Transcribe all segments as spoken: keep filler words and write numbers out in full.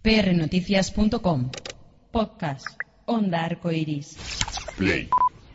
p r noticias punto com. Podcast Onda Arcoiris. Play.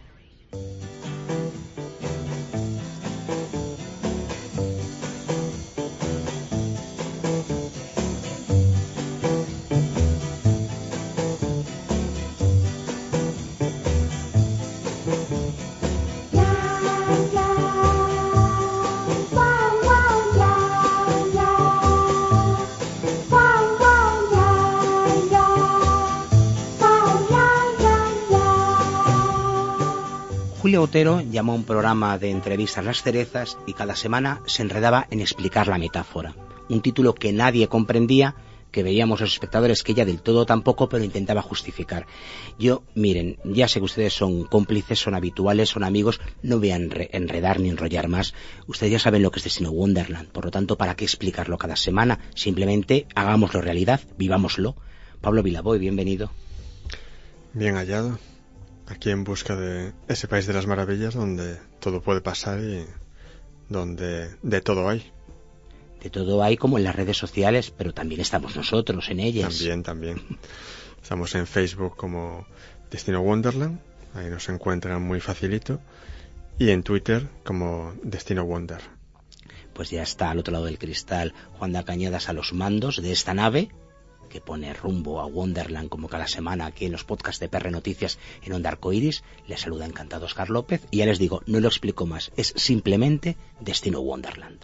Julio Otero llamó a un programa de entrevistas Las Cerezas y cada semana se enredaba en explicar la metáfora. Un título que nadie comprendía, que veíamos los espectadores que ella del todo tampoco, pero intentaba justificar. Yo, miren, ya sé que ustedes son cómplices, son habituales, son amigos, no voy a enredar ni enrollar más. Ustedes ya saben lo que es Destino Wonderland, por lo tanto, ¿para qué explicarlo cada semana? Simplemente hagámoslo realidad, vivámoslo. Pablo Vilaboy, bienvenido. Bien hallado. Aquí en busca de ese país de las maravillas donde todo puede pasar y donde de todo hay. De todo hay como en las redes sociales, pero también estamos nosotros en ellas. También, también. Estamos en Facebook como Destino Wonderland, ahí nos encuentran muy facilito, y en Twitter como Destino Wonder. Pues ya está al otro lado del cristal Juan de Cañadas a los mandos de esta nave que pone rumbo a Wonderland como cada semana aquí en los podcasts de P R Noticias en Onda Arcoiris. Les saluda encantado Oscar López y ya les digo, no lo explico más, es simplemente Destino Wonderland.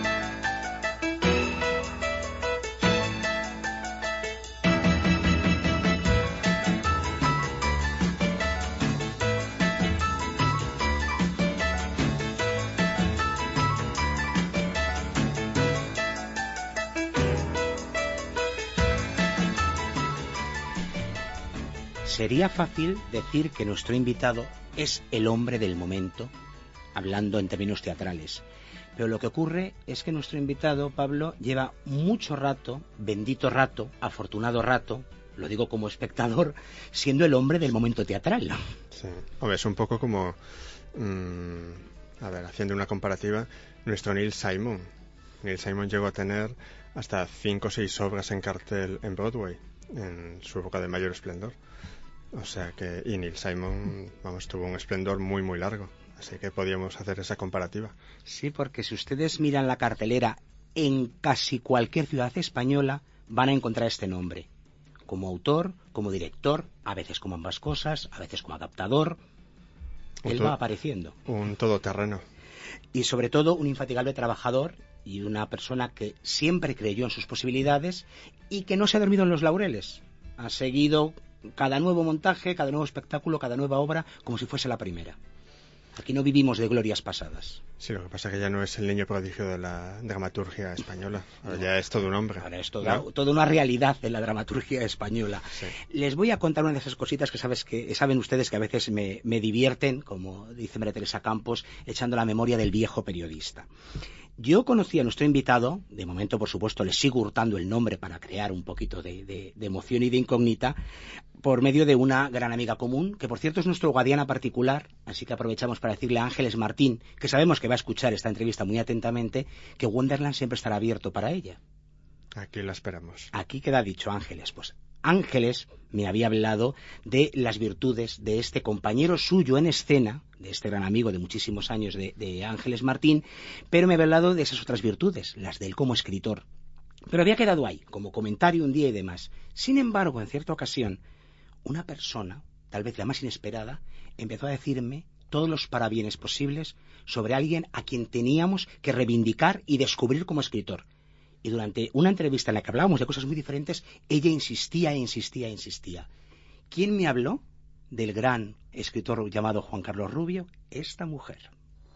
Sería fácil decir que nuestro invitado es el hombre del momento, hablando en términos teatrales. Pero lo que ocurre es que nuestro invitado, Pablo, lleva mucho rato, bendito rato, afortunado rato, lo digo como espectador, siendo el hombre del momento teatral. Sí, hombre, es un poco como, mmm, a ver, haciendo una comparativa, nuestro Neil Simon. Neil Simon llegó a tener hasta cinco o seis obras en cartel en Broadway, en su época de mayor esplendor. O sea que, y Neil Simon, vamos, tuvo un esplendor muy, muy largo. Así que podíamos hacer esa comparativa. Sí, porque si ustedes miran la cartelera en casi cualquier ciudad española, van a encontrar este nombre. Como autor, como director, a veces como ambas cosas, a veces como adaptador. Un Él to- va apareciendo. Un todoterreno. Y sobre todo un infatigable trabajador y una persona que siempre creyó en sus posibilidades y que no se ha dormido en los laureles. Ha seguido cada nuevo montaje, cada nuevo espectáculo, cada nueva obra, como si fuese la primera. Aquí no vivimos de glorias pasadas. Sí, lo que pasa es que ya no es el niño prodigio de la dramaturgia española. Ahora no. Ya es todo un hombre. Ahora es toda, ¿no? toda una realidad de la dramaturgia española. Sí. Les voy a contar una de esas cositas que sabes que saben ustedes que a veces me, me divierten, como dice María Teresa Campos, echando la memoria del viejo periodista. Yo conocí a nuestro invitado, de momento por supuesto le sigo hurtando el nombre para crear un poquito de, de, de emoción y de incógnita, por medio de una gran amiga común, que por cierto es nuestro guardiana particular, así que aprovechamos para decirle a Ángeles Martín, que sabemos que va a escuchar esta entrevista muy atentamente, que Wonderland siempre estará abierto para ella. Aquí la esperamos. Aquí queda dicho, Ángeles. Pues Ángeles me había hablado de las virtudes de este compañero suyo en escena, de este gran amigo de muchísimos años de, de Ángeles Martín, pero me había hablado de esas otras virtudes, las de él como escritor. Pero había quedado ahí, como comentario un día y demás. Sin embargo, en cierta ocasión, una persona, tal vez la más inesperada, empezó a decirme todos los parabienes posibles sobre alguien a quien teníamos que reivindicar y descubrir como escritor. Y durante una entrevista en la que hablábamos de cosas muy diferentes, ella insistía e insistía e insistía. ¿Quién me habló del gran escritor llamado Juan Carlos Rubio? Esta mujer.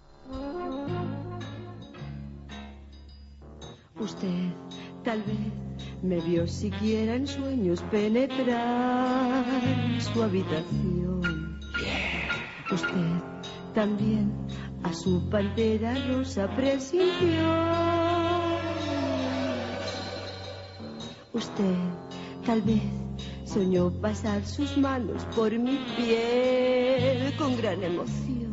Usted tal vez me vio siquiera en sueños penetrar su habitación. Usted también a su pantera rosa presintió. Usted tal vez soñó pasar sus manos por mi piel con gran emoción.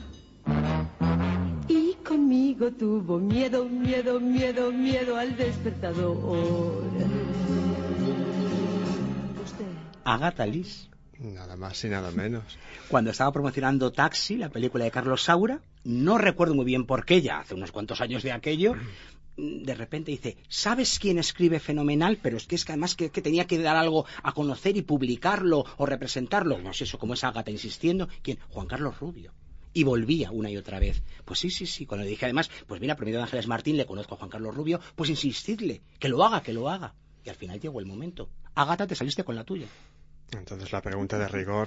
Y conmigo tuvo miedo, miedo, miedo, miedo al despertador. Usted. Agatha Liss. Nada más y nada menos. Cuando estaba promocionando Taxi, la película de Carlos Saura, no recuerdo muy bien por qué, ya hace unos cuantos años de aquello, de repente dice, ¿sabes quién escribe fenomenal? Pero es que es que además que, que tenía que dar algo a conocer y publicarlo o representarlo. No sé eso, como es Agatha insistiendo. ¿Quién? Juan Carlos Rubio. Y volvía una y otra vez. Pues sí, sí, sí. Cuando le dije además, pues mira, por medio de Ángeles Martín le conozco a Juan Carlos Rubio, pues insistidle, que lo haga, que lo haga. Y al final llegó el momento. Agatha, te saliste con la tuya. Entonces la pregunta de rigor,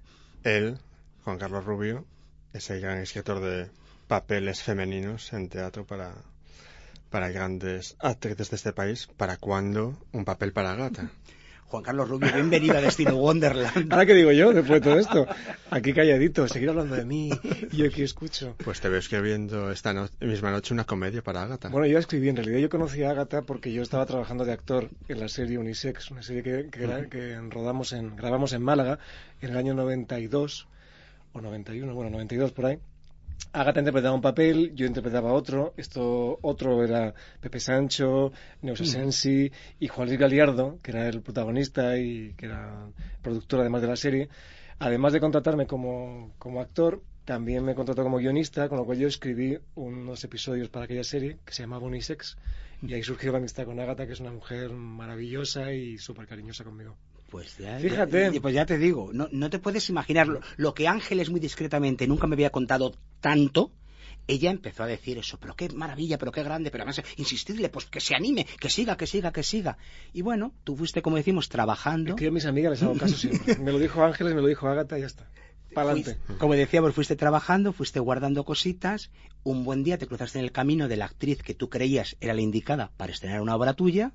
él, Juan Carlos Rubio, ese gran escritor de papeles femeninos en teatro para, para grandes actrices de este país, ¿para cuándo un papel para Agatha? Juan Carlos Rubio, bienvenido a Destino Wonderland. Ahora, ¿qué digo yo después de todo esto? Aquí calladito, seguir hablando de mí, y yo aquí escucho. Pues te veo escribiendo esta no- misma noche una comedia para Agatha. Bueno, yo escribí, en realidad yo conocí a Agatha porque yo estaba trabajando de actor en la serie Unisex, una serie que, que, gra- que rodamos en, grabamos en Málaga en el año noventa y dos, o noventa y uno, bueno, noventa y dos por ahí. Agatha interpretaba un papel, yo interpretaba otro, esto otro era Pepe Sancho, Neusa Sensi y Juan Luis Galiardo, que era el protagonista y que era productor además de la serie. Además de contratarme como, como actor, también me contrató como guionista, con lo cual yo escribí unos episodios para aquella serie que se llamaba Unisex, y ahí surgió la amistad con Agatha, que es una mujer maravillosa y súper cariñosa conmigo. Pues ya, Fíjate. ya- pues ya te digo, no, no te puedes imaginar lo, lo que Ángeles muy discretamente nunca me había contado tanto. Ella empezó a decir eso, pero qué maravilla, pero qué grande, pero además insistirle, pues que se anime, que siga, que siga, que siga. Y bueno, tú fuiste, como decimos, trabajando. Es que yo a mis amigas les hago caso siempre. Me lo dijo Ángeles, me lo dijo Agatha y ya está. Para adelante. Fuiste- como decíamos, fuiste trabajando, fuiste guardando cositas. Un buen día te cruzaste en el camino de la actriz que tú creías era la indicada para estrenar una obra tuya.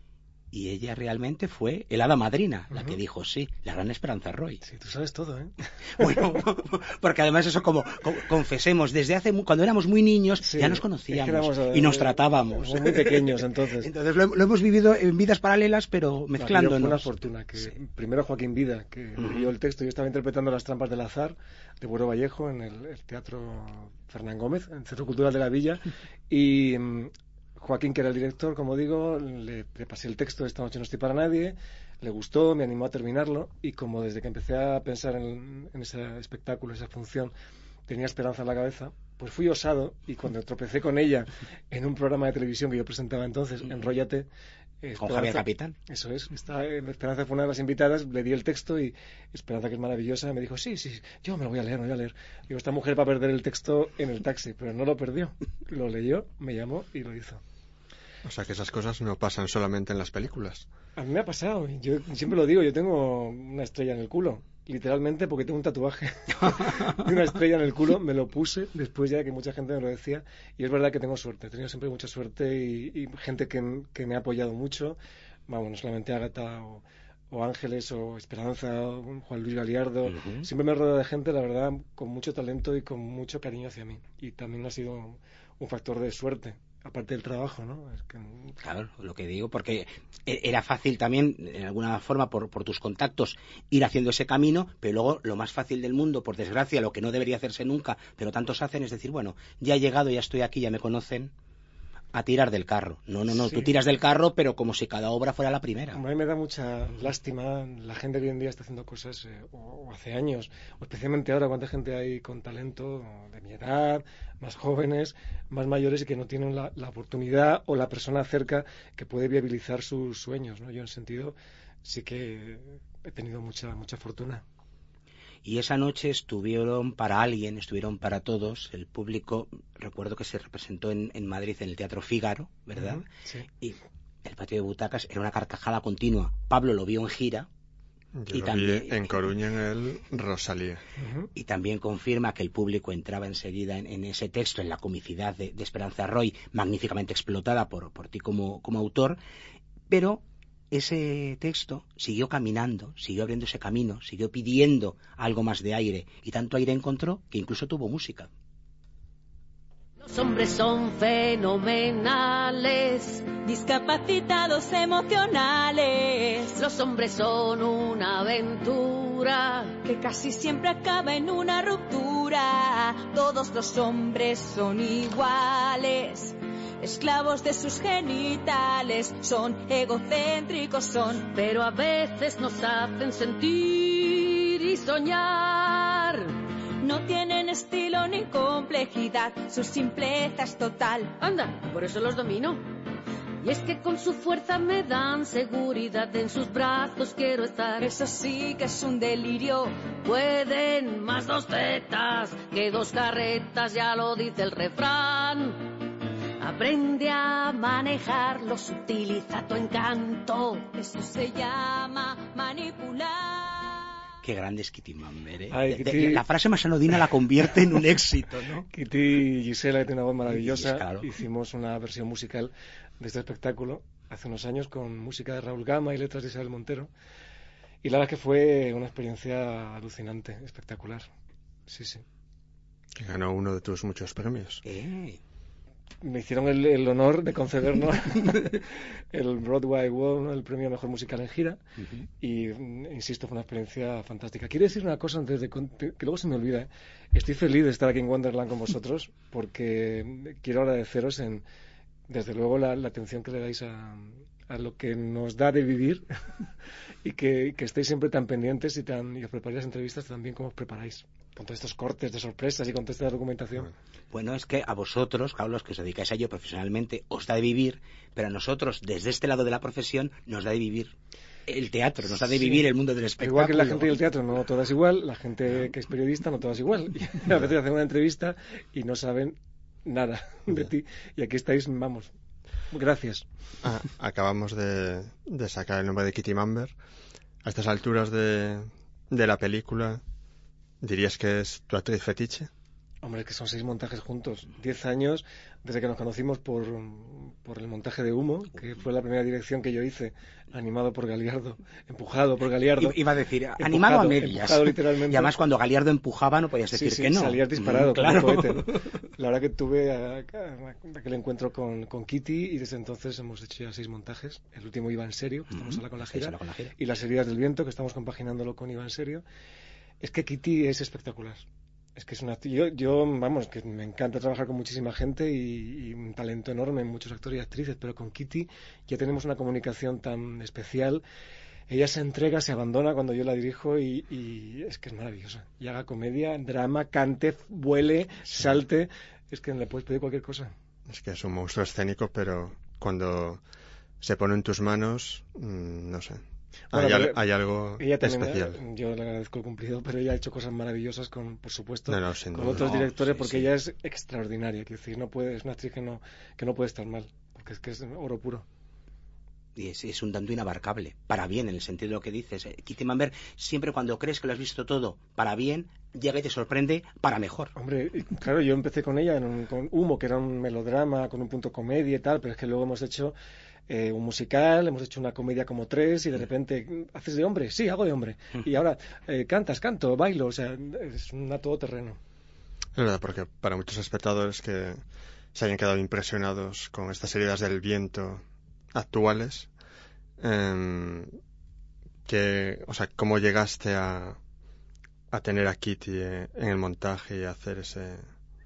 Y ella realmente fue el hada madrina, la que dijo sí, la gran Esperanza Roy. Sí, tú sabes todo, ¿eh? Bueno, porque además eso como, como- confesemos, desde hace mu- cuando éramos muy niños Sí, ya nos es que conocíamos éramos, eh, y nos tratábamos. éramos muy pequeños, entonces. Entonces lo, lo hemos vivido en vidas paralelas, pero Aquello mezclándonos. fue una fortuna. Que primero Joaquín Vida, que Ujú. leyó el texto. Yo estaba interpretando Las trampas del azar de Buero Vallejo en el, el Teatro Fernán Gómez, en el Centro Cultural de la Villa. Y mm, Joaquín, que era el director, como digo, le, le pasé el texto de Esta noche no estoy para nadie. Le gustó, me animó a terminarlo. Y como desde que empecé a pensar en, en ese espectáculo, esa función, tenía esperanza en la cabeza, pues fui osado, y cuando tropecé con ella en un programa de televisión que yo presentaba entonces, Enróllate, eh, Con Esperanza- Javier Capitán. Eso es, está, eh, Esperanza fue una de las invitadas, le di el texto y Esperanza, que es maravillosa, me dijo, sí, sí, yo me lo voy a leer, me lo voy a leer. Digo, esta mujer va a perder el texto en el taxi, pero no lo perdió, lo leyó, me llamó y lo hizo. O sea que esas cosas no pasan solamente en las películas. A mí me ha pasado, yo siempre lo digo, yo tengo una estrella en el culo, literalmente, porque tengo un tatuaje de una estrella en el culo, me lo puse después ya de que mucha gente me lo decía, y es verdad que tengo suerte, he tenido siempre mucha suerte y, y gente que, que me ha apoyado mucho, vamos, no solamente Agatha o, o Ángeles o Esperanza o Juan Luis Galiardo, Ujú. siempre me he rodeado de gente, la verdad, con mucho talento y con mucho cariño hacia mí, y también ha sido un factor de suerte, aparte del trabajo, ¿no? Es que, Claro, lo que digo, porque e- era fácil también, en alguna forma, por, por tus contactos, ir haciendo ese camino, pero luego lo más fácil del mundo, por desgracia, lo que no debería hacerse nunca, pero tantos hacen, es decir, bueno, ya he llegado, ya estoy aquí, ya me conocen, a tirar del carro. No, no, no, Sí. tú tiras del carro, pero como si cada obra fuera la primera. A mí me da mucha lástima la gente que hoy en día está haciendo cosas, eh, o, o hace años, o especialmente ahora, cuánta gente hay con talento de mi edad, más jóvenes, más mayores y que no tienen la, la oportunidad o la persona cerca que puede viabilizar sus sueños, ¿no? Yo en ese sentido sí que he tenido mucha mucha fortuna. Y esa noche estuvieron para alguien, estuvieron para todos, el público, recuerdo que se representó en, en Madrid en el Teatro Fígaro, ¿verdad? Ujú, sí. Y el patio de butacas era una carcajada continua. Pablo lo vio en gira Yo Y lo también- vi en Coruña en el Rosalía. Ujú. y también confirma que el público entraba enseguida en, en ese texto, en la comicidad de, de Esperanza Roy, magníficamente explotada por, por ti como, como autor, pero ese texto siguió caminando, siguió abriendo ese camino, siguió pidiendo algo más de aire, y tanto aire encontró que incluso tuvo música. Los hombres son fenomenales, discapacitados emocionales, los hombres son una aventura. que casi siempre acaba en una ruptura. Todos los hombres son iguales, esclavos de sus genitales, son egocéntricos, son. Pero a veces nos hacen sentir y soñar. No tienen estilo ni complejidad, su simpleza es total. Anda, por eso los domino. Y es que con su fuerza me dan seguridad, en sus brazos quiero estar. Eso sí que es un delirio. Pueden más dos tetas que dos carretas, ya lo dice el refrán. Aprende a manejarlos, utiliza tu encanto. Eso se llama manipular. Qué grande es Kitty Mamber, ¿eh? Ay, De- Kitty... de- la frase más anodina la convierte en un éxito, ¿no? Kitty y Gisela, que tiene una voz maravillosa, Sí, claro. hicimos una versión musical de este espectáculo hace unos años con música de Raúl Gama y letras de Isabel Montero. Y la verdad es que fue una experiencia alucinante, espectacular. Sí, sí. Que ganó uno de tus muchos premios. Eh. Me hicieron el, el honor de concedernos el Broadway World, ¿no? El premio a Mejor Musical en Gira. Uh-huh. Y, mm, insisto, fue una experiencia fantástica. Quiero decir una cosa antes de con- que luego se me olvida. ¿eh? Estoy feliz de estar aquí en Wonderland con vosotros porque quiero agradeceros en, desde luego, la, la atención que le dais a, a lo que nos da de vivir y que, que estéis siempre tan pendientes y, tan, y os preparáis las entrevistas tan bien como os preparáis. Con todos estos cortes de sorpresas y con toda esta documentación. Bueno, es que a vosotros, claro, los que os dedicáis a ello profesionalmente, os da de vivir, pero a nosotros, desde este lado de la profesión, nos da de vivir el teatro, nos da de Sí. vivir el mundo del espectáculo. Igual que la gente del teatro, no todas igual, la gente que es periodista no todas igual. Y a veces hacen una entrevista y no saben nada de ti. Y aquí estáis, vamos, gracias. Ah, acabamos de, de sacar el nombre de Kitty Mamber. A estas alturas de, de la película, ¿dirías que es tu actriz fetiche? Hombre, es que son seis montajes juntos. Diez años desde que nos conocimos por, por el montaje de Humo, que fue la primera dirección que yo hice, animado por Galiardo, empujado por Galiardo. Iba a decir, Empujado, animado a medias. empujado literalmente. Y además cuando Galiardo empujaba no podías decir sí, sí, que no. salías disparado, Mm, claro. como cohete. La verdad que tuve a- a- aquel encuentro con, con Kitty y desde entonces hemos hecho ya seis montajes. El último iba en serio, que estamos Mm, ahora con la estáis gira, ahora con la gira. y las heridas del viento, que estamos compaginándolo con Iba en serio. Es que Kitty es espectacular. Es que es una... Yo, yo, vamos, que me encanta trabajar con muchísima gente y, y un talento enorme en muchos actores y actrices, pero con Kitty ya tenemos una comunicación tan especial. Ella se entrega, se abandona cuando yo la dirijo y, y es que es maravillosa. Y haga comedia, drama, cante, vuele, salte. Es que le puedes pedir cualquier cosa. Es que es un monstruo escénico, pero cuando se pone en tus manos, mmm, no sé. Bueno, hay, al- pero hay algo ella también, especial. eh, yo le agradezco el cumplido, pero ella ha hecho cosas maravillosas con, por supuesto, No, no, sin con duda. otros No, directores, sí, porque sí. ella es extraordinaria. Quiero decir, no puede, es una actriz que no, que no puede estar mal, porque es que es oro puro. Y es, es un tanto inabarcable, para bien, en el sentido de lo que dices. Eh, Kitty Mamber, siempre cuando crees que lo has visto todo para bien, llega y te sorprende para mejor. Hombre, y claro, yo empecé con ella en un, con Humo, que era un melodrama con un punto comedia y tal, pero es que luego hemos hecho eh, un musical, hemos hecho una comedia como tres y de repente, ¿haces de hombre? Sí, hago de hombre. Y ahora, eh, cantas, canto, bailo, o sea, es un todoterreno. Es verdad, porque para muchos espectadores que se hayan quedado impresionados con estas heridas del viento actuales, eh, que, o sea, ¿cómo llegaste a, a tener a Kitty eh, en el montaje y a hacer ese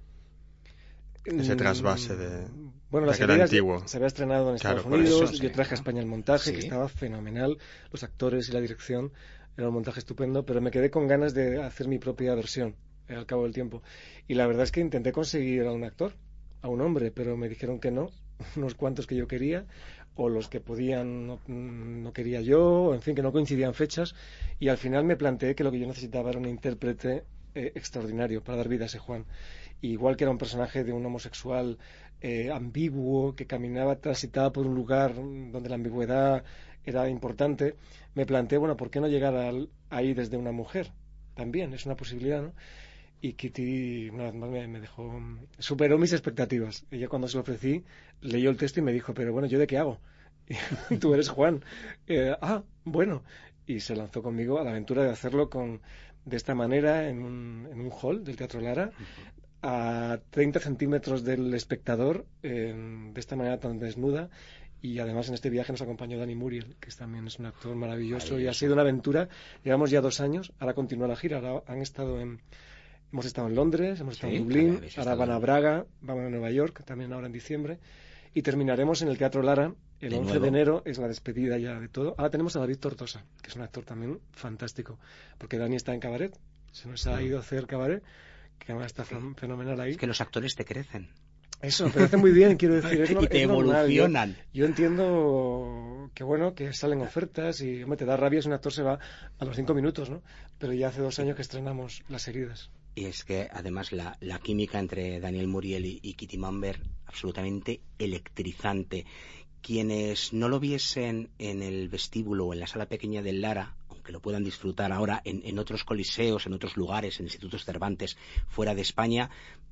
ese trasvase de, bueno, de las aquel heridas antiguo? se había estrenado en Claro, Estados por Unidos, eso, sí, yo traje a España el montaje, Sí. que estaba fenomenal, los actores y la dirección, era un montaje estupendo, pero me quedé con ganas de hacer mi propia versión eh, al cabo del tiempo. Y la verdad es que intenté conseguir a un actor, a un hombre, pero me dijeron que no, unos cuantos que yo quería, o los que podían no, no quería yo, o en fin, que no coincidían fechas, y al final me planteé que lo que yo necesitaba era un intérprete eh, extraordinario para dar vida a ese Juan. Y igual que era un personaje de un homosexual eh, ambiguo, que caminaba, transitaba por un lugar donde la ambigüedad era importante, me planteé, bueno, ¿por qué no llegar al- ahí desde una mujer? También, es una posibilidad, ¿no? Y Kitty, una vez más, me, me dejó, superó mis expectativas. Ella, cuando se lo ofrecí, leyó el texto y me dijo, pero bueno, ¿yo de qué hago? Y tú eres Juan. Eh, ah, bueno. Y se lanzó conmigo a la aventura de hacerlo con, de esta manera en un, en un hall del Teatro Lara, a treinta centímetros del espectador, eh, de esta manera tan desnuda. Y además en este viaje nos acompañó Dani Muriel, que también es un actor maravilloso, y ha sido una aventura. Llevamos ya dos años, ahora continúa la gira, ahora han estado en... Hemos estado en Londres, hemos estado Sí, en Dublín, habéis ahora estado van a en- Braga, van a Nueva York, también ahora en diciembre. Y terminaremos en el Teatro Lara el De once nuevo. de enero, es la despedida ya de todo. Ahora tenemos a David Tortosa, que es un actor también fantástico, porque Dani está en cabaret, se nos ha ido a hacer cabaret, que además está fen- fenomenal ahí. Es que los actores te crecen. Eso, pero hace muy bien, quiero decir. Es, no- Y te es normal. evolucionan. Yo, yo entiendo que, bueno, que salen ofertas y, hombre, te da rabia si un actor se va a los cinco minutos, ¿no? Pero ya hace dos años que estrenamos Las heridas. Y es que además la, la química entre Daniel Muriel y, y Kitty Mamber, absolutamente electrizante. Quienes no lo viesen en el vestíbulo o en la sala pequeña del Lara, aunque lo puedan disfrutar ahora en, en otros coliseos, en otros lugares, en institutos Cervantes, fuera de España,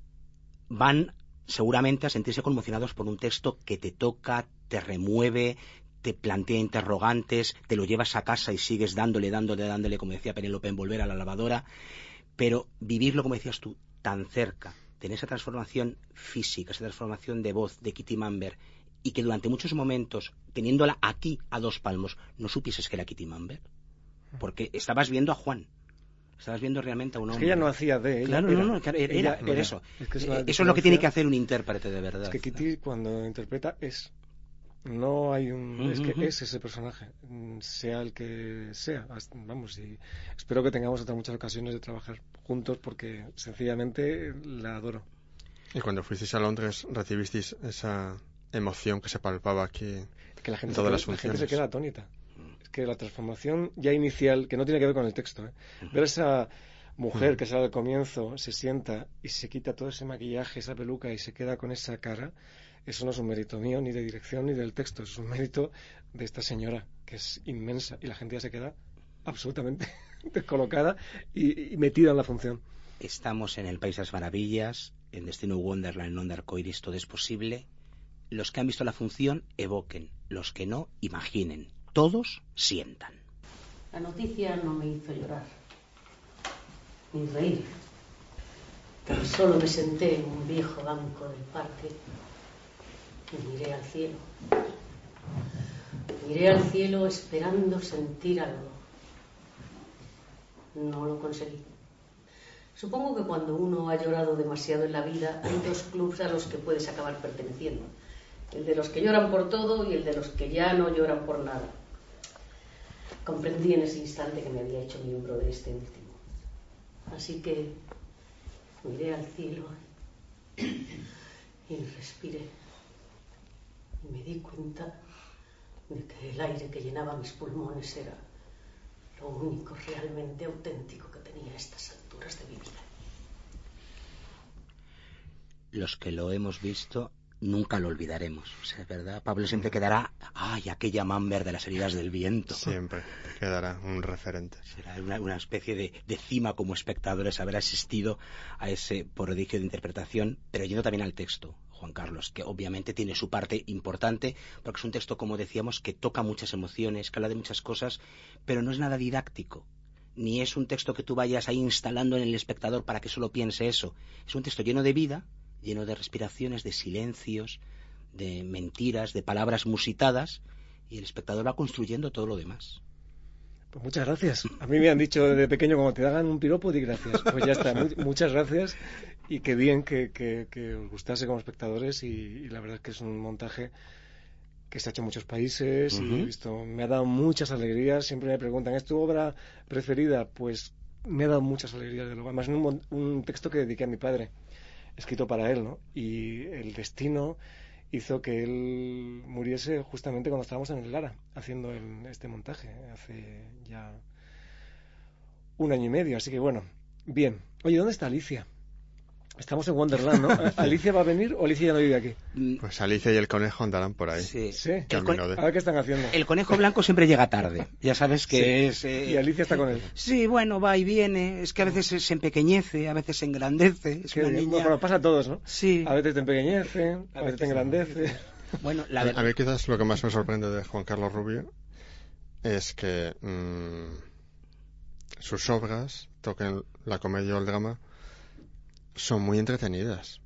van seguramente a sentirse conmocionados por un texto que te toca, te remueve, te plantea interrogantes, te lo llevas a casa y sigues dándole, dándole, dándole, como decía Penélope, en Volver a la lavadora, pero vivirlo, como decías tú, tan cerca, tener esa transformación física, esa transformación de voz de Kitty Mamber, y que durante muchos momentos, teniéndola aquí a dos palmos, no supieses que era Kitty Mamber, porque estabas viendo a Juan. Estabas viendo realmente a un Es hombre. que ella no hacía de ella. Claro, era, no, no, claro, era, ella era, por era. eso. Es que es Eh, la eso es lo que tiene diferencia. que hacer un intérprete de verdad. Es que Kitty, cuando interpreta, es. No hay un. Ujú, Es que ujú. es ese personaje, mm, sea el que sea. Hasta- Vamos, y espero que tengamos otras muchas ocasiones de trabajar juntos porque sencillamente la adoro. Y cuando fuisteis a Londres, ¿recibisteis esa emoción que se palpaba aquí Es que la gente, en todas se, las queda, la gente funciones? se queda atónita. Es que la transformación ya inicial, que no tiene que ver con el texto, ¿eh? Ver esa mujer que sale al comienzo, se sienta y se quita todo ese maquillaje, esa peluca y se queda con esa cara, eso no es un mérito mío, ni de dirección, ni del texto, es un mérito de esta señora, que es inmensa, y la gente ya se queda absolutamente descolocada y, y metida en la función. Estamos en el País de las Maravillas, en Destino Wonderland, en Onda Arcoiris, todo es posible. Los que han visto la función evoquen, los que no, imaginen. Todos sientan. La noticia no me hizo llorar, ni reír. Tan solo me senté en un viejo banco del parque y miré al cielo. Miré al cielo esperando sentir algo. No lo conseguí. Supongo que cuando uno ha llorado demasiado en la vida, hay dos clubs a los que puedes acabar perteneciendo. El de los que lloran por todo y el de los que ya no lloran por nada. Comprendí en ese instante que me había hecho miembro de este último. Así que miré al cielo y respiré. Y me di cuenta de que el aire que llenaba mis pulmones era lo único realmente auténtico que tenía a estas alturas de mi vida. Los que lo hemos visto nunca lo olvidaremos. O sea, ¿verdad? Pablo siempre quedará, ay, aquella Mamber de las heridas del viento. Siempre quedará un referente. Será una, una especie de, de cima como espectadores haber asistido a ese prodigio de interpretación, pero yendo también al texto, Juan Carlos, que obviamente tiene su parte importante, porque es un texto, como decíamos, que toca muchas emociones, que habla de muchas cosas, pero no es nada didáctico. Ni es un texto que tú vayas ahí instalando en el espectador para que solo piense eso. Es un texto lleno de vida, lleno de respiraciones, de silencios, de mentiras, de palabras musitadas, y el espectador va construyendo todo lo demás. Pues muchas gracias. A mí me han dicho desde pequeño, cuando te hagan un piropo, di gracias. Pues ya está. Mu- muchas gracias y qué bien que, que, que os gustase como espectadores y, y la verdad es que es un montaje que se ha hecho en muchos países. Uh-huh. Y he visto, me ha dado muchas alegrías. Siempre me preguntan, ¿es tu obra preferida? Pues me ha dado muchas alegrías. De lo además, un, mon- un texto que dediqué a mi padre, escrito para él, ¿no? Y el destino hizo que él muriese justamente cuando estábamos en el Lara haciendo el- este montaje hace ya un año y medio, así que bueno, bien. Oye, ¿dónde está Alicia? Estamos en Wonderland, ¿no? ¿Alicia va a venir o Alicia ya no vive aquí? Pues Alicia y el conejo andarán por ahí. Sí. Sí. El, Camino con- de- A ver qué están haciendo. el conejo blanco siempre llega tarde. Ya sabes que Sí. es... eh, Y Alicia está con él. Sí, bueno, va y viene. Es que a veces se- se empequeñece, a veces se engrandece. Es Que, una niña... bueno, pasa a todos, ¿no? Sí. A veces te empequeñece, a veces te engrandece. Bueno, la A, verdad... a mí quizás lo que más me sorprende de Juan Carlos Rubio es que mmm, sus obras, toquen la comedia o el drama, son muy entretenidas.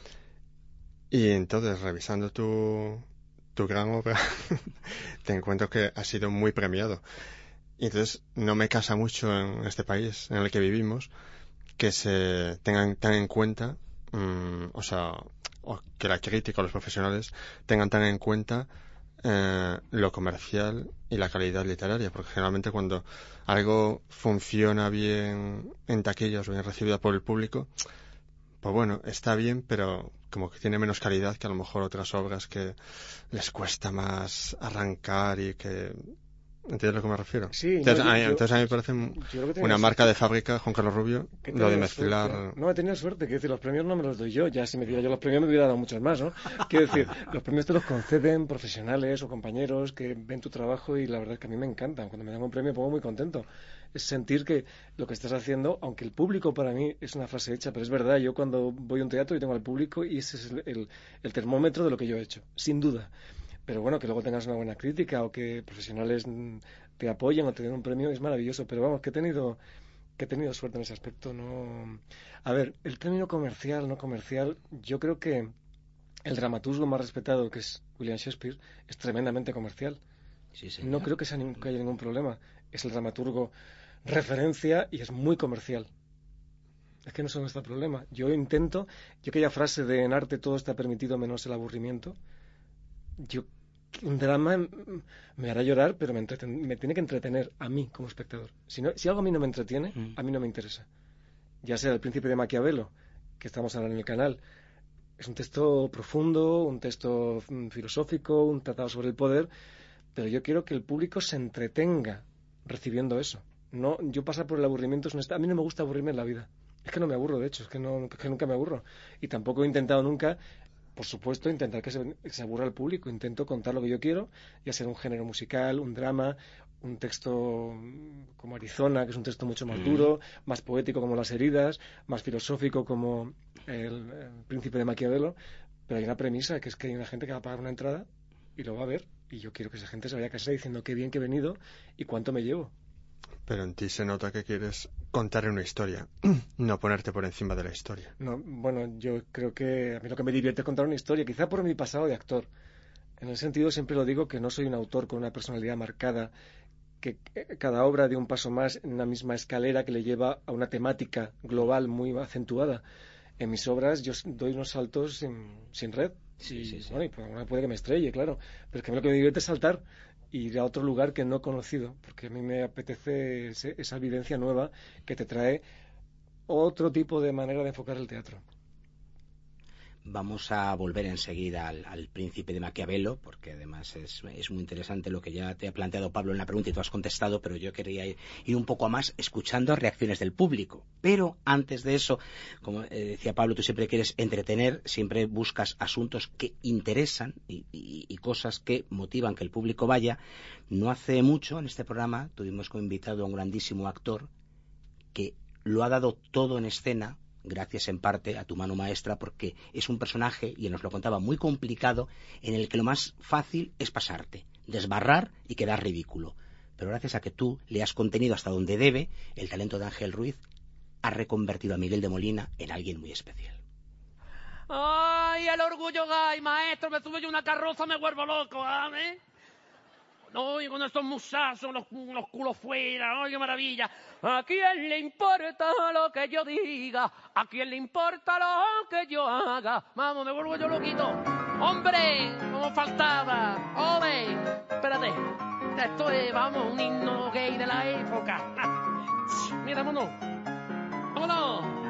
Y entonces, revisando tu, tu gran obra, te encuentro que ha sido muy premiado. Y entonces no me casa mucho en este país en el que vivimos que se tengan tan en cuenta mmm, o sea, o que la crítica o los profesionales tengan tan en cuenta eh, lo comercial y la calidad literaria, porque generalmente cuando algo funciona bien en taquillas o bien recibido por el público, pues bueno, está bien, pero como que tiene menos calidad que a lo mejor otras obras que les cuesta más arrancar y que... ¿Entiendes a lo que me refiero? Sí, entonces, no, yo, a, yo, entonces a mí me parece una marca de fábrica, Juan Carlos Rubio, lo de mezclar... Suerte. No, he tenido suerte, quiero decir, los premios no me los doy yo, ya si me diera yo los premios me hubiera dado muchos más, ¿no? Quiero decir, los premios te los conceden profesionales o compañeros que ven tu trabajo y la verdad es que a mí me encantan. Cuando me dan un premio me pongo muy contento. Es sentir que lo que estás haciendo, aunque el público para mí es una frase hecha, pero es verdad, yo cuando voy a un teatro y tengo al público y ese es el, el, el termómetro de lo que yo he hecho, sin duda. Pero bueno, que luego tengas una buena crítica o que profesionales te apoyen o te den un premio es maravilloso. Pero vamos, que he tenido que he tenido suerte en ese aspecto. No, a ver, el término comercial, no comercial, yo creo que el dramaturgo más respetado, que es William Shakespeare, es tremendamente comercial. Sí, no creo que, sea ni, que haya ningún problema. Es el dramaturgo referencia y es muy comercial. Es que no son este problema. Yo intento, yo aquella frase de en arte todo está permitido menos el aburrimiento. Yo un drama me hará llorar, pero me, entreten, me tiene que entretener a mí como espectador. Si, no, si algo a mí no me entretiene, mm. a mí no me interesa. Ya sea El Príncipe de Maquiavelo, que estamos ahora en el canal, es un texto profundo, un texto filosófico, un tratado sobre el poder, pero yo quiero que el público se entretenga recibiendo eso. No, yo pasar por el aburrimiento es un... A mí no me gusta aburrirme en la vida. Es que no me aburro, de hecho, es que, no, es que nunca me aburro. Y tampoco he intentado nunca... Por supuesto, intentar que se, que se aburra al público. Intento contar lo que yo quiero, ya sea un género musical, un drama, un texto como Arizona, que es un texto mucho más duro, más poético como Las heridas, más filosófico como el, el Príncipe de Maquiavelo. Pero hay una premisa, que es que hay una gente que va a pagar una entrada y lo va a ver. Y yo quiero que esa gente se vaya a casa diciendo qué bien que he venido y cuánto me llevo. Pero en ti se nota que quieres contar una historia, no ponerte por encima de la historia. No, bueno, yo creo que a mí lo que me divierte es contar una historia, quizá por mi pasado de actor. En el sentido, siempre lo digo, que no soy un autor con una personalidad marcada, que cada obra de un paso más en una misma escalera que le lleva a una temática global muy acentuada. En mis obras yo doy unos saltos sin, sin red. Sí, y, sí, sí. Bueno, y pues, una puede que me estrelle, claro. Pero es que a mí lo que me divierte es saltar y ir a otro lugar que no he conocido, porque a mí me apetece ese, esa evidencia nueva que te trae otro tipo de manera de enfocar el teatro. Vamos a volver enseguida al, al Príncipe de Maquiavelo, porque además es, es muy interesante lo que ya te ha planteado Pablo en la pregunta y tú has contestado, pero yo quería ir, ir un poco a más escuchando reacciones del público. Pero antes de eso, como eh, decía Pablo, tú siempre quieres entretener, siempre buscas asuntos que interesan y, y, y cosas que motivan que el público vaya. No hace mucho en este programa tuvimos como invitado a un grandísimo actor que lo ha dado todo en escena, gracias en parte a tu mano maestra, porque es un personaje, y él nos lo contaba, muy complicado, en el que lo más fácil es pasarte, desbarrar y quedar ridículo. Pero gracias a que tú le has contenido hasta donde debe, el talento de Ángel Ruiz ha reconvertido a Miguel de Molina en alguien muy especial. ¡Ay, el orgullo gay, maestro! Me sube yo una carroza, me vuelvo loco, ¿eh? No, y con estos musazos, los, los culos fuera, ¡ay, qué maravilla! ¿A quién le importa lo que yo diga? ¿A quién le importa lo que yo haga? Vamos, me vuelvo yo loquito. ¡Hombre! ¡Como faltaba! ¡Ole! Espérate. Esto es, vamos, un himno gay de la época. Mira, vámonos. ¡Vámonos!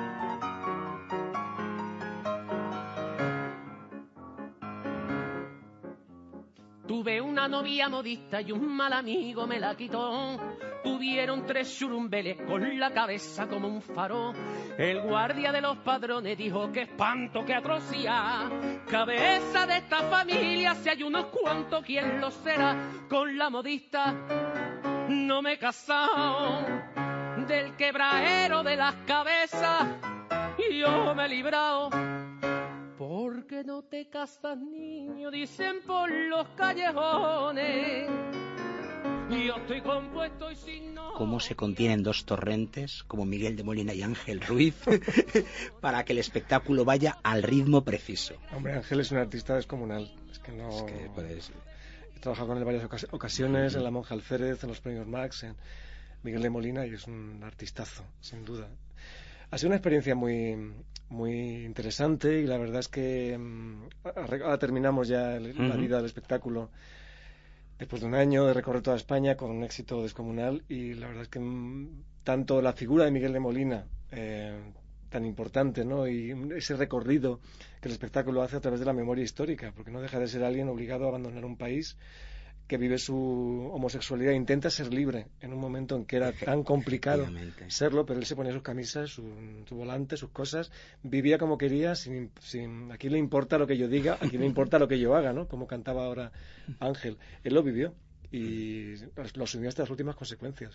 Tuve una novia modista y un mal amigo me la quitó. Tuvieron tres churumbeles con la cabeza como un faro. El guardia de los padrones dijo que espanto, que atrocidad. Cabeza de esta familia, si hay unos cuantos, ¿quién lo será? Con la modista no me he casado. Del quebradero de las cabezas yo me he librado. Porque no te casas, niño, dicen por los callejones. Yo estoy compuesto y sin no... ¿Cómo se contienen dos torrentes como Miguel de Molina y Ángel Ruiz para que el espectáculo vaya al ritmo preciso? Hombre, Ángel es un artista descomunal. Es que no... Es que puedes... He trabajado con él en varias ocas- ocasiones, uh-huh. en La Monja Alférez, en los premios Max, en Miguel de Molina, y es un artistazo, sin duda. Ha sido una experiencia muy muy interesante y la verdad es que um, ahora terminamos ya el, uh-huh. la vida del espectáculo después de un año de recorrer toda España con un éxito descomunal y la verdad es que um, tanto la figura de Miguel de Molina eh, tan importante, ¿no? Y ese recorrido que el espectáculo hace a través de la memoria histórica, porque no deja de ser alguien obligado a abandonar un país que vive su homosexualidad, intenta ser libre en un momento en que era tan complicado serlo, pero él se ponía sus camisas, su, su volante, sus cosas, vivía como quería, sin, sin aquí le importa lo que yo diga, aquí le importa lo que yo haga, ¿no? Como cantaba ahora Ángel. Él lo vivió y lo asumió hasta las últimas consecuencias.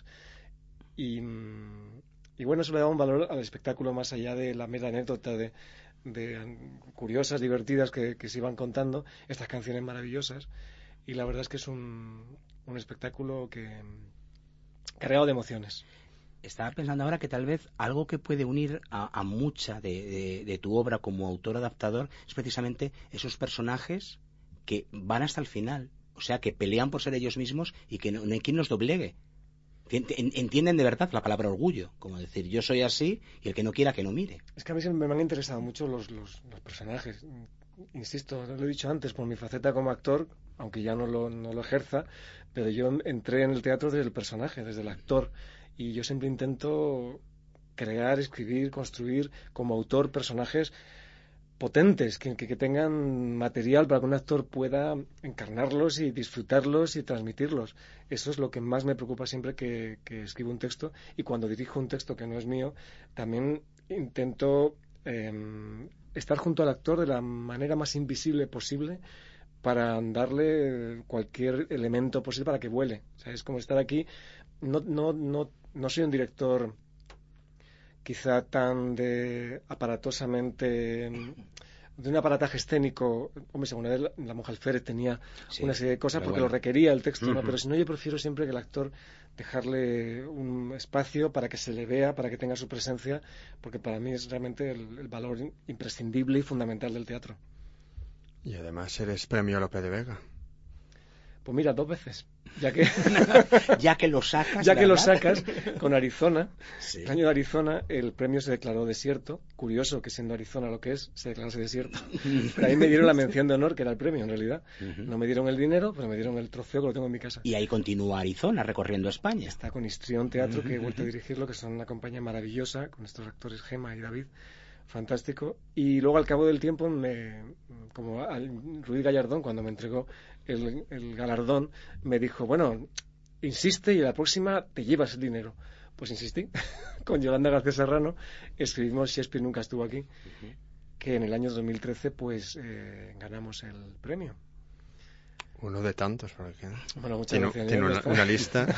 Y, y bueno, eso le daba un valor al espectáculo más allá de la mera anécdota de, de curiosas, divertidas que, que se iban contando, estas canciones maravillosas. Y la verdad es que es un, un espectáculo que cargado de emociones. Estaba pensando ahora que tal vez algo que puede unir a, a mucha de, de, de tu obra como autor-adaptador es precisamente esos personajes que van hasta el final. O sea, que pelean por ser ellos mismos y que no, no hay quien los doblegue. Entienden de verdad la palabra orgullo, como decir, yo soy así y el que no quiera que no mire. Es que a mí siempre me han interesado mucho los, los, los personajes. Insisto, lo he dicho antes, por mi faceta como actor, aunque ya no lo, no lo ejerza, pero yo entré en el teatro desde el personaje, desde el actor, y yo siempre intento crear, escribir, construir como autor personajes potentes, que, que, que tengan material para que un actor pueda encarnarlos y disfrutarlos y transmitirlos. Eso es lo que más me preocupa siempre que, que escribo un texto, y cuando dirijo un texto que no es mío, también intento eh, estar junto al actor de la manera más invisible posible para darle cualquier elemento posible para que vuele. O sea, es como estar aquí. No, no, no, no soy un director quizá tan de aparatosamente, de un aparataje escénico. Hombre, según él, la monja Alférez tenía sí, una serie de cosas porque bueno. lo requería el texto, uh-huh. ¿no? Pero si no, yo prefiero siempre que el actor dejarle un espacio para que se le vea, para que tenga su presencia, porque para mí es realmente el, el valor imprescindible y fundamental del teatro. Y además eres premio Lope de Vega. Pues mira, dos veces. Ya que, ya que lo sacas. Ya que lo sacas con Arizona. Sí. El año de Arizona el premio se declaró desierto. Curioso que siendo Arizona lo que es, se declarase desierto. Pero ahí me dieron la mención de honor, que era el premio en realidad. Uh-huh. No me dieron el dinero, pero me dieron el trofeo que lo tengo en mi casa. Y ahí continúa Arizona recorriendo España. Está con Histrión Teatro, uh-huh. que he vuelto a dirigirlo, que son una compañía maravillosa, con estos actores Gema y David. Fantástico. Y luego al cabo del tiempo, me, como al Ruiz Gallardón, cuando me entregó el, el galardón, me dijo, bueno, insiste y la próxima te llevas el dinero. Pues insistí. Con Yolanda García Serrano escribimos Shakespeare nunca estuvo aquí, uh-huh. que en el año dos mil trece pues eh, ganamos el premio. Uno de tantos, porque bueno, muchas tiene, gracias. Tiene una, una lista.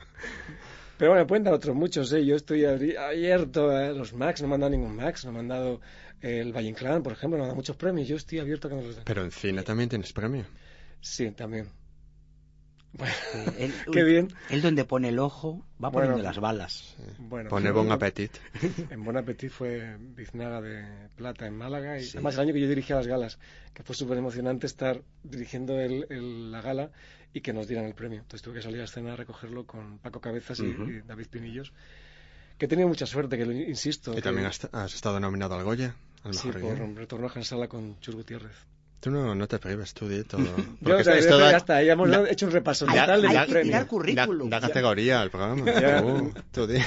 Pero bueno, pueden dar otros muchos, ¿eh? Yo estoy abierto a los Max, no me han dado ningún Max, no me han dado eh, el Valle Inclán, por ejemplo, no me han dado muchos premios, yo estoy abierto a que me los den. Pero en cine también tienes premio. Sí, también. Bueno, sí, él, qué bien. Él donde pone el ojo va poniendo bueno, las balas. Sí. Bueno, pone Bon Appetit. En Bon Appetit fue Biznaga de Plata en Málaga, y sí. además el año que yo dirigía las galas, que fue súper emocionante estar dirigiendo el, el, la gala y que nos dieran el premio. Entonces tuve que salir a escena a recogerlo con Paco Cabezas uh-huh. y, y David Pinillos, que he tenido mucha suerte, que lo insisto. ¿Y que... también has, has estado nominado al Goya? Al sí, mejor por guion. Retorno a Jansala con Chus Gutiérrez. Tú no, no te prives, tú di todo. Yo, o sea, esto da, ya está, ya hemos da, hecho un repaso total del premio. Tirar currículum. Da, da categoría al programa. Tú, tú di.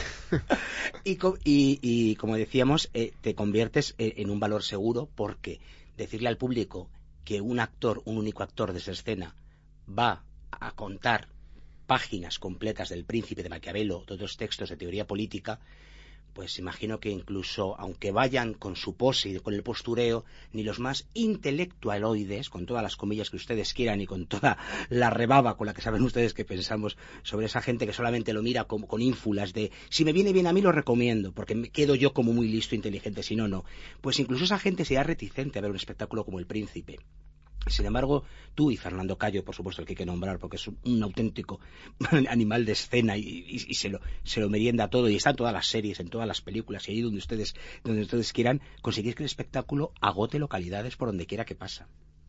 y, y, y como decíamos, eh, te conviertes en un valor seguro, porque decirle al público que un actor, un único actor de esa escena, va a contar páginas completas del Príncipe, de Maquiavelo, todos los textos de teoría política, pues imagino que incluso, aunque vayan con su pose y con el postureo, ni los más intelectualoides, con todas las comillas que ustedes quieran y con toda la rebaba con la que saben ustedes que pensamos sobre esa gente que solamente lo mira con, con ínfulas de si me viene bien a mí lo recomiendo, porque me quedo yo como muy listo e inteligente, si no, no. Pues incluso esa gente será reticente a ver un espectáculo como El Príncipe. Sin embargo, tú y Fernando Cayo, por supuesto, el que hay que nombrar, porque es un, un auténtico animal de escena y, y, y se, lo, se lo merienda todo, y está en todas las series, en todas las películas, y ahí donde ustedes, donde ustedes quieran, conseguir que el espectáculo agote localidades por donde quiera que pasa.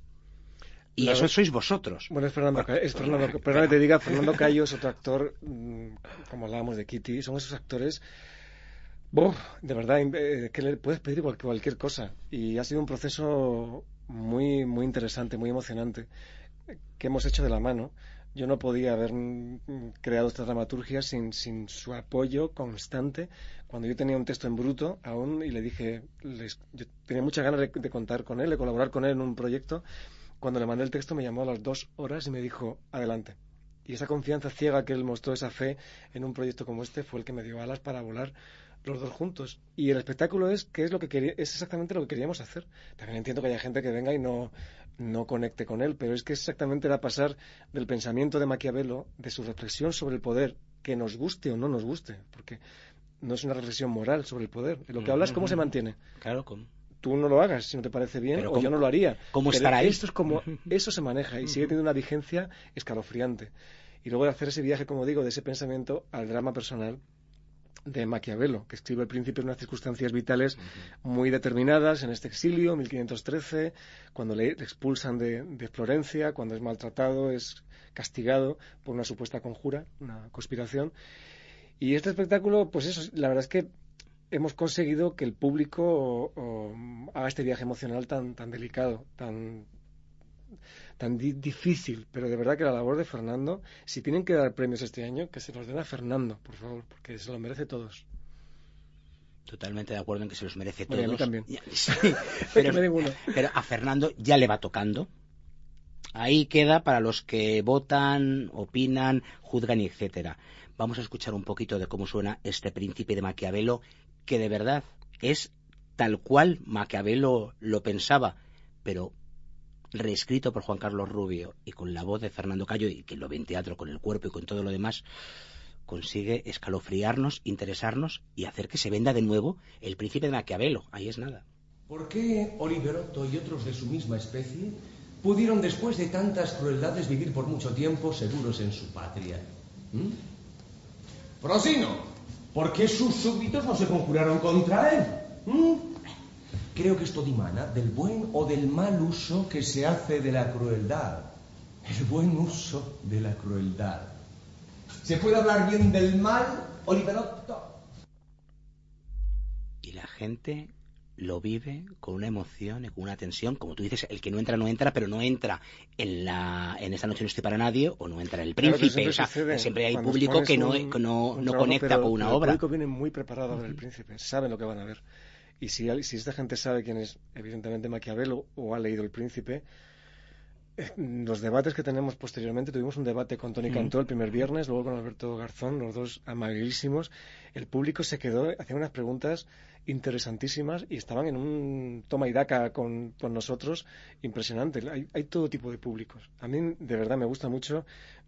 Y claro, eso sois vosotros. Bueno, es Fernando Cayo. Es Fernando, perdón que te diga, Fernando Cayo es otro actor, como hablábamos de Kitty, son esos actores Uf, de verdad, eh, que le puedes pedir cual- cualquier cosa. Y ha sido un proceso muy, muy interesante, muy emocionante, eh, que hemos hecho de la mano. Yo no podía haber mm, creado esta dramaturgia sin, sin su apoyo constante. Cuando yo tenía un texto en bruto aún y le dije, les- yo tenía muchas ganas de, de contar con él, de colaborar con él en un proyecto. Cuando le mandé el texto me llamó a las dos horas y me dijo, adelante. Y esa confianza ciega que él mostró, esa fe en un proyecto como este, fue el que me dio alas para volar los dos juntos. Y el espectáculo es que es lo que quería, es exactamente lo que queríamos hacer. También entiendo que haya gente que venga y no, no conecte con él, pero es que exactamente era pasar del pensamiento de Maquiavelo, de su reflexión sobre el poder, que nos guste o no nos guste, porque no es una reflexión moral sobre el poder. De lo que hablas, ¿cómo se mantiene? Claro, ¿cómo? Tú no lo hagas si no te parece bien, Pero o ¿cómo- yo no lo haría. cómo Pero estará ahí? Esto es como, eso se maneja y sigue teniendo una vigencia escalofriante. Y luego de hacer ese viaje, como digo, de ese pensamiento al drama personal de Maquiavelo, que escribe El Príncipe en unas circunstancias vitales muy determinadas, en este exilio, mil quinientos trece, cuando le expulsan de, de Florencia, cuando es maltratado, es castigado por una supuesta conjura, una conspiración. Y este espectáculo, pues eso, la verdad es que hemos conseguido que el público o, o, haga este viaje emocional tan, tan delicado, tan tan di- difícil, pero de verdad que la labor de Fernando, si tienen que dar premios este año, que se los den a Fernando, por favor, porque se lo merece todos. Totalmente de acuerdo en que se los merece Bueno, y a mí todos. también. Ya, sí, Que pero, me den uno. pero a Fernando ya le va tocando. Ahí queda para los que votan, opinan, juzgan y etcétera. Vamos a escuchar un poquito de cómo suena este Príncipe de Maquiavelo, que de verdad es tal cual Maquiavelo lo pensaba, pero reescrito por Juan Carlos Rubio y con la voz de Fernando Cayo, y que lo ve en teatro con el cuerpo y con todo lo demás, consigue escalofriarnos, interesarnos y hacer que se venda de nuevo el Príncipe de Maquiavelo. Ahí es nada. ¿Por qué Oliverotto y otros de su misma especie pudieron después de tantas crueldades vivir por mucho tiempo seguros en su patria? ¿Mm? Frosino, ¿por qué sus súbditos no se conjuraron contra él? ¿Mm? Creo que esto dimana del buen o del mal uso que se hace de la crueldad. El buen uso de la crueldad. ¿Se puede hablar bien del mal, Oliverotto? Y la gente lo vive con una emoción y con una tensión, como tú dices, el que no entra no entra, pero no entra en la en esta noche no estoy para nadie, o no entra el Claro que Príncipe. siempre O sea, sucede siempre hay cuando público expones que no, un- que no, un no trabajo, conecta pero- con una pero obra. El público viene muy preparado a ver El Príncipe, saben lo que van a ver. Y si, al- si esta gente sabe quién es, evidentemente, Maquiavelo, o ha leído El Príncipe, eh, los debates que tenemos posteriormente, tuvimos un debate con Tony Mm. Cantó el primer viernes, luego con Alberto Garzón, los dos amabilísimos. El público se quedó, hacía unas preguntas interesantísimas y estaban en un toma y daca con, con nosotros impresionante. Hay, hay todo tipo de públicos. A mí, de verdad, me gusta mucho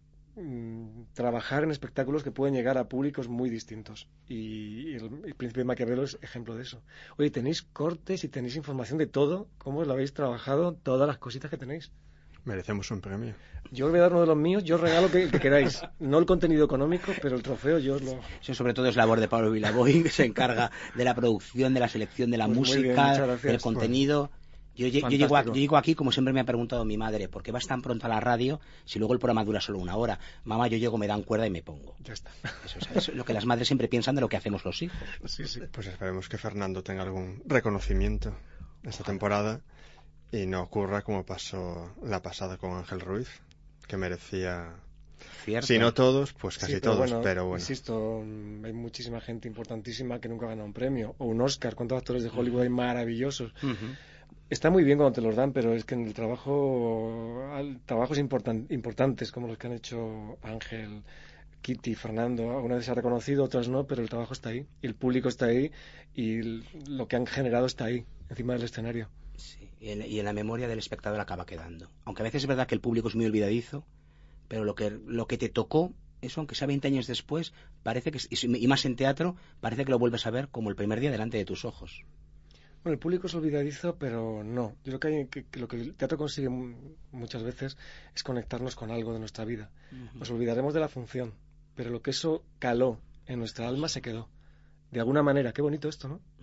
mm, trabajar en espectáculos que pueden llegar a públicos muy distintos. Y, y el, el Príncipe de Maquiavelo es ejemplo de eso. Oye, tenéis cortes y tenéis información de todo, cómo lo habéis trabajado, todas las cositas que tenéis. Merecemos un premio. Yo os voy a dar uno de los míos, yo os regalo que, que queráis. No el contenido económico, pero el trofeo yo os lo... Eso sobre todo es labor de Pablo Vilaboy, que se encarga de la producción, de la selección de la Pues muy bien, música, muchas gracias. del contenido. Yo, lle- yo llego, a- Fantástico. yo llego aquí, como siempre me ha preguntado mi madre, ¿por qué vas tan pronto a la radio si luego el programa dura solo una hora? Mamá, yo llego, me dan cuerda y me pongo. Ya está. Eso, es- eso es lo que las madres siempre piensan de lo que hacemos los hijos. Sí, sí. Pues esperemos que Fernando tenga algún reconocimiento esta temporada y no ocurra como pasó la pasada con Ángel Ruiz, que merecía, ¿Cierto? si no todos, pues casi Sí, pero todos, bueno, pero bueno. insisto, mm, hay muchísima gente importantísima que nunca gana un premio. O un Oscar, ¿cuántos actores de Hollywood hay maravillosos? Ujú. Está muy bien cuando te los dan, pero es que en el trabajo, al- trabajos importan- importantes como los que han hecho Ángel, Kitty, Fernando, algunas veces se ha reconocido, otras no, pero el trabajo está ahí, y el público está ahí, y el- lo que han generado está ahí, encima del escenario. Sí, y en, y en la memoria del espectador acaba quedando. Aunque a veces es verdad que el público es muy olvidadizo, pero lo que, lo que te tocó, eso aunque sea veinte años después, parece que, y y más en teatro, parece que lo vuelves a ver como el primer día delante de tus ojos. Bueno, el público es olvidadizo, pero no. Yo creo que, hay, que, que lo que el teatro consigue mu- muchas veces es conectarnos con algo de nuestra vida. Nos olvidaremos de la función, pero lo que eso caló en nuestra alma se quedó. De alguna manera, qué bonito esto, ¿no?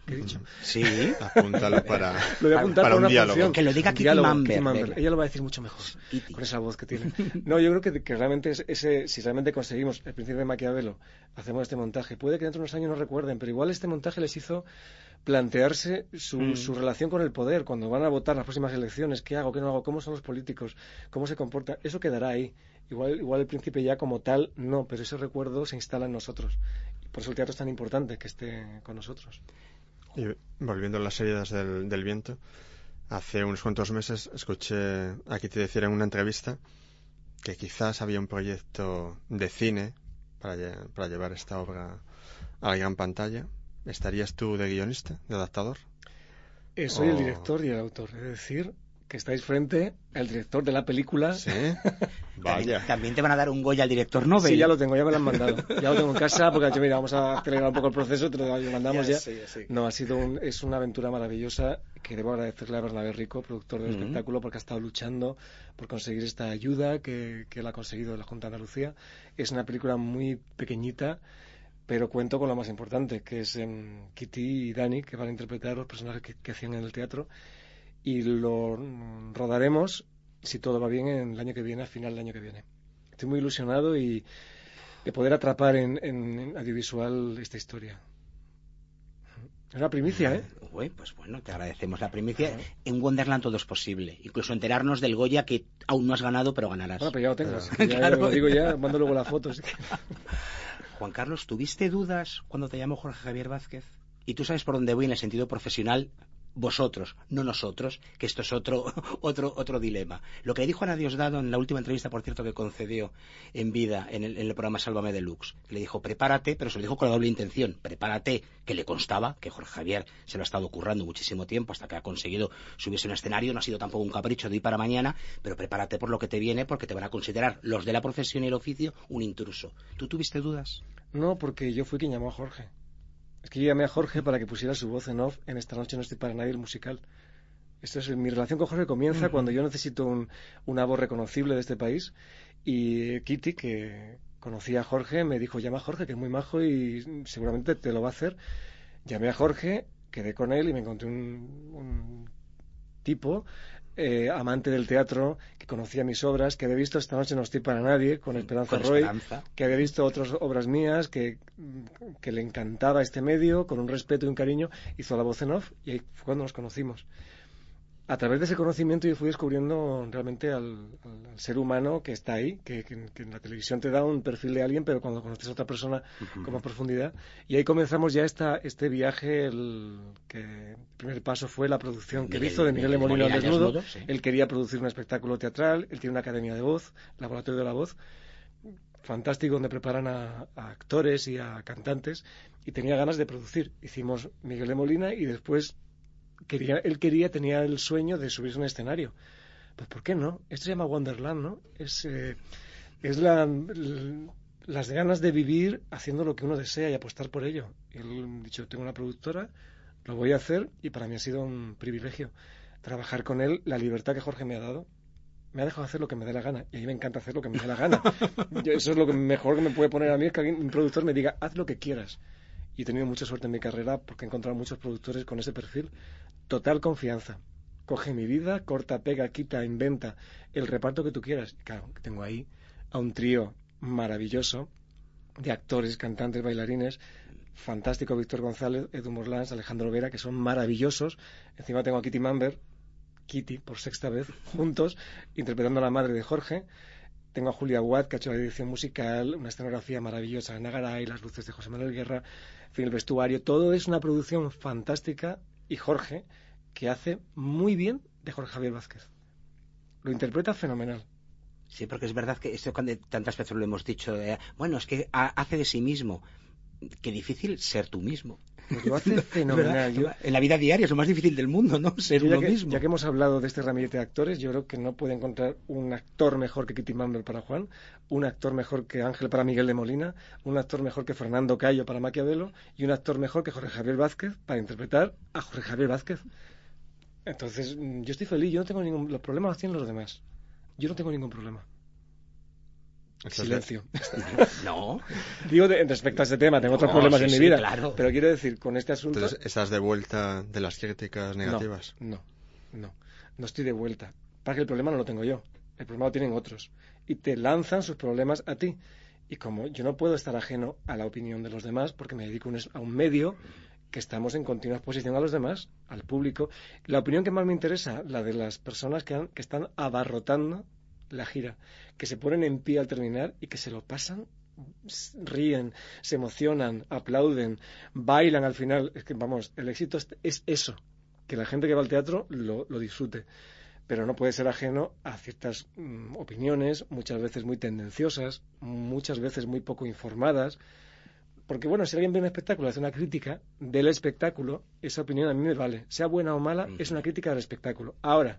¿Qué he dicho? Sí. Apúntalo para, lo voy a apuntar para para un una diálogo. función. Que lo diga Un Kitty diálogo, Mamber, Kitty Mamber. venga. Ella lo va a decir mucho mejor, Kitty. con esa voz que tiene. No, yo creo que, que realmente es ese, si realmente conseguimos el principio de Maquiavelo, hacemos este montaje. Puede que dentro de unos años no recuerden, pero igual este montaje les hizo plantearse su, Mm. su relación con el poder, cuando van a votar las próximas elecciones, qué hago, qué no hago, cómo son los políticos, cómo se comportan, eso quedará ahí. Igual, igual el príncipe ya como tal, no, pero ese recuerdo se instala en nosotros. Y por eso el teatro es tan importante que esté con nosotros. Y volviendo a las heridas del, del viento, hace unos cuantos meses escuché a Kitty decir en una entrevista que quizás había un proyecto de cine para, lle- para llevar esta obra a la gran pantalla. ¿Estarías tú de guionista, de adaptador? Eh, soy el Oh. director y el autor, es decir, que estáis frente al director de la película. Sí. También, Vaya. también te van a dar un Goya al director Nobel. Sí, ya lo tengo, ya me lo han mandado. Ya lo tengo en casa porque he dicho, mira, vamos a acelerar un poco el proceso, te lo mandamos ya. Ya sé, ya sé. No, ha sido un, es una aventura maravillosa que debo agradecerle a Bernabé Rico, productor del Ujú. espectáculo, porque ha estado luchando por conseguir esta ayuda que, que él ha conseguido de la Junta de Andalucía. Es una película muy pequeñita, pero cuento con lo más importante, que es em, Kitty y Dani, que van a interpretar los personajes que, que hacían en el teatro. Y lo mm, rodaremos, si todo va bien, en el año que viene, a final del año que viene. Estoy muy ilusionado y de poder atrapar en, en- en audiovisual esta historia. Es una primicia, ¿eh? Uy, pues bueno, te agradecemos la primicia. En Wonderland todo es posible. Incluso enterarnos del Goya que aún no has ganado, pero ganarás. Bueno, pero ya lo tengo. así que Pero- ya Claro. lo digo ya, mando luego la foto. así que- Juan Carlos, ¿tuviste dudas cuando te llamó Jorge Javier Vázquez? Y tú sabes por dónde voy en el sentido profesional, vosotros, no nosotros, que esto es otro, otro, otro dilema. Lo que le dijo Ana Diosdado en la última entrevista, por cierto, que concedió en vida en el, en el programa Sálvame Deluxe, le dijo, prepárate, pero se lo dijo con la doble intención, prepárate, que le constaba que Jorge Javier se lo ha estado currando muchísimo tiempo hasta que ha conseguido subirse a un escenario, no ha sido tampoco un capricho de hoy para mañana, pero prepárate por lo que te viene, porque te van a considerar los de la profesión y el oficio un intruso. ¿Tú tuviste dudas? No, porque yo fui quien llamó a Jorge. Es que yo llamé a Jorge para que pusiera su voz en off en Esta noche no estoy para nadie, el musical. Esto es, mi relación con Jorge comienza Ujú. cuando yo necesito un, una voz reconocible de este país y Kitty, que conocía a Jorge, me dijo, llama a Jorge, que es muy majo y seguramente te lo va a hacer. Llamé a Jorge, quedé con él y me encontré un, un tipo eh, amante del teatro, que conocía mis obras, que había visto Esta noche no estoy para nadie, con Esperanza Con Roy, Esperanza. que había visto otras obras mías, que, que le encantaba este medio, con un respeto y un cariño, hizo la voz en off y ahí fue cuando nos conocimos. A través de ese conocimiento yo fui descubriendo realmente al, al- al ser humano que está ahí, que, que- que en la televisión te da un perfil de alguien, pero cuando conoces a otra persona Ujú. con más profundidad. Y ahí comenzamos ya esta, este viaje, el, que el primer paso fue la producción que Miguel- hizo de Miguel de Miguel Molina al Molina al desnudo. desnudo, sí. Él quería producir un espectáculo teatral, él tiene una academia de voz, Laboratorio de la Voz, fantástico, donde preparan a, a actores y a cantantes, y tenía ganas de producir. Hicimos Miguel de Molina y después quería, él quería, tenía el sueño de subirse a un escenario. Pues ¿por qué no? Esto se llama Wonderland, ¿no? Es, eh, es la, l- las ganas de vivir haciendo lo que uno desea y apostar por ello. Y él ha dicho, tengo una productora, lo voy a hacer y para mí ha sido un privilegio trabajar con él, la libertad que Jorge me ha dado. Me ha dejado hacer lo que me dé la gana y a mí me encanta hacer lo que me dé la gana. Yo- eso es lo que mejor que me puede poner a mí, es que alguien, un productor me diga, haz lo que quieras. Y he tenido mucha suerte en mi carrera porque he encontrado muchos productores con ese perfil. Total confianza. Coge mi vida, corta, pega, quita, inventa el reparto que tú quieras. Y claro, tengo ahí a un trío maravilloso de actores, cantantes, bailarines. Fantástico, Víctor González, Edu Morlans, Alejandro Vera, que son maravillosos. Encima tengo a Kitty Mamber, Kitty, por sexta vez, juntos, interpretando a la madre de Jorge. Tengo a Julia Watt, que ha hecho la dirección musical, una escenografía maravillosa, Ana Garay, las luces de José Manuel Guerra, en fin, el vestuario. Todo es una producción fantástica y Jorge, que hace muy bien de Jorge Javier Vázquez. Lo interpreta fenomenal. Sí, porque es verdad que esto cuando tantas veces lo hemos dicho, eh, bueno, es que ha- hace de sí mismo. Qué difícil ser tú mismo. Pues lo hace fenomenal. Yo- En la vida diaria es lo más difícil del mundo, ¿no? Ser ya, uno que, mismo. ya que hemos hablado de este ramillete de actores, yo creo que no puede encontrar un actor mejor que Kitty Mamber para Juan, un actor mejor que Ángel para Miguel de Molina, un actor mejor que Fernando Cayo para Maquiavelo y un actor mejor que Jorge Javier Vázquez para interpretar a Jorge Javier Vázquez. Entonces, mm, yo estoy feliz, yo no tengo ningún... Los problemas los tienen los demás. Yo no tengo ningún problema. Silencio. No. Digo, de, respecto a ese tema, tengo No, otros problemas sí, en mi sí, vida. claro. Pero quiero decir, con este asunto... Entonces, ¿estás de vuelta de las críticas negativas? No, no, no. No estoy de vuelta. Para que el problema no lo tengo yo. El problema lo tienen otros. Y te lanzan sus problemas a ti. Y como yo no puedo estar ajeno a la opinión de los demás, porque me dedico a un medio que estamos en continua exposición a los demás, al público, la opinión que más me interesa, la de las personas que, han, que están abarrotando la gira, que se ponen en pie al terminar y que se lo pasan, ríen, se emocionan, aplauden, bailan al final. Es que, vamos, el éxito es, es eso, que la gente que va al teatro lo, lo disfrute. Pero no puede ser ajeno a ciertas mm, opiniones, muchas veces muy tendenciosas, muchas veces muy poco informadas. Porque, bueno, si alguien ve un espectáculo y hace una crítica del espectáculo, esa opinión a mí me vale. Sea buena o mala, es una crítica del espectáculo. Ahora,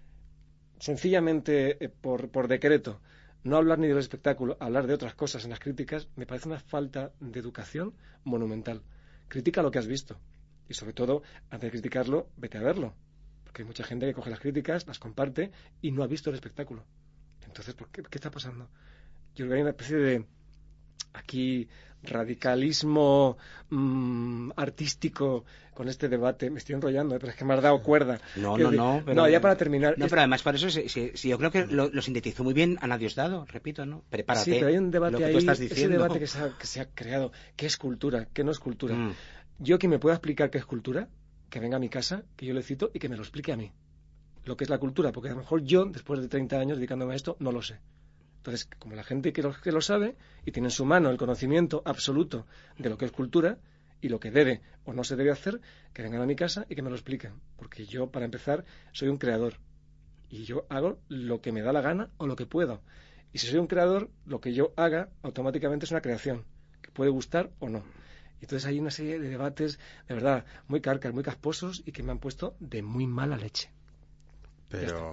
sencillamente, eh, por, por decreto, no hablar ni del espectáculo, hablar de otras cosas en las críticas, me parece una falta de educación monumental. Critica lo que has visto. Y, sobre todo, antes de criticarlo, vete a verlo. Porque hay mucha gente que coge las críticas, las comparte y no ha visto el espectáculo. Entonces, ¿por qué, qué está pasando? Yo creo que hay una especie de, aquí, radicalismo mmm, artístico con este debate. Me estoy enrollando, ¿eh? Pero es que me has dado cuerda. No, Quiero no, decir, no. Pero, no, ya para terminar. No, es... pero además, por eso, sí, sí, sí, yo creo que lo, lo sintetizó muy bien Ana Diosdado, repito, ¿no? Prepárate. Sí, pero hay un debate lo que ahí, tú estás ese diciendo. debate que se, ha, que se ha creado. ¿Qué es cultura? ¿Qué no es cultura? Mm. Yo, quien me pueda explicar qué es cultura, que venga a mi casa, que yo le cito y que me lo explique a mí. Lo que es la cultura, porque a lo mejor yo, después de treinta años dedicándome a esto, no lo sé. Entonces, como la gente que lo, que lo sabe y tiene en su mano el conocimiento absoluto de lo que es cultura y lo que debe o no se debe hacer, que vengan a mi casa y que me lo expliquen. Porque yo, para empezar, soy un creador. Y yo hago lo que me da la gana o lo que puedo. Y si soy un creador, lo que yo haga automáticamente es una creación, que puede gustar o no. Entonces hay una serie de debates, de verdad, muy carcas, muy casposos y que me han puesto de muy mala leche. Pero,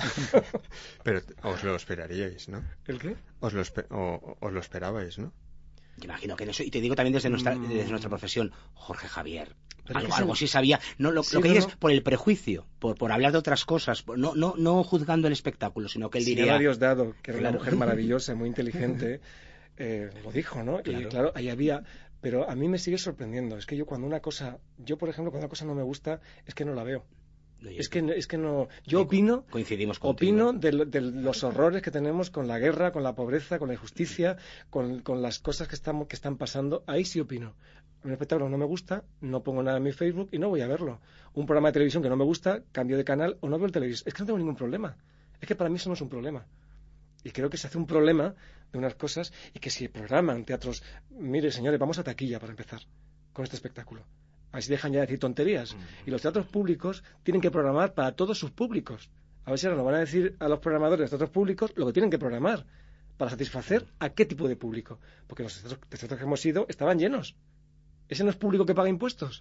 pero os lo esperaríais, ¿no? ¿El qué? Os lo, espe- o, os lo esperabais, ¿no? Yo imagino que en eso, y te digo también desde nuestra, mm. desde nuestra profesión, Jorge Javier, pero algo, es algo un... sí sabía. No, lo, sí, lo que no, dices no. por el prejuicio, por, por hablar de otras cosas, por, no, no, no juzgando el espectáculo, sino que él diría... Ana Diosdado, que era claro. una mujer maravillosa, muy inteligente, eh, lo dijo, ¿no? Claro. Y claro, ahí había... Pero a mí me sigue sorprendiendo. Es que yo cuando una cosa... Yo, por ejemplo, cuando una cosa no me gusta, es que no la veo. No, es que es que no yo opino coincidimos opino de, de los horrores que tenemos con la guerra, con la pobreza, con la injusticia, con, con las cosas que estamos que están pasando. Ahí sí opino. Un espectáculo no me gusta, no pongo nada en mi Facebook y no voy a verlo. Un programa de televisión que no me gusta, cambio de canal o no veo el televisor. Es que no tengo ningún problema. Es que para mí eso no es un problema. Y creo que se hace un problema de unas cosas y que si programan teatros, mire señores, vamos a taquilla para empezar con este espectáculo. Así dejan ya de decir tonterías. Uh-huh. Y los teatros públicos tienen que programar para todos sus públicos. A ver si ahora nos van a decir a los programadores de teatros públicos lo que tienen que programar para satisfacer a qué tipo de público. Porque los teatros, los teatros que hemos ido estaban llenos. ¿Ese no es público que paga impuestos?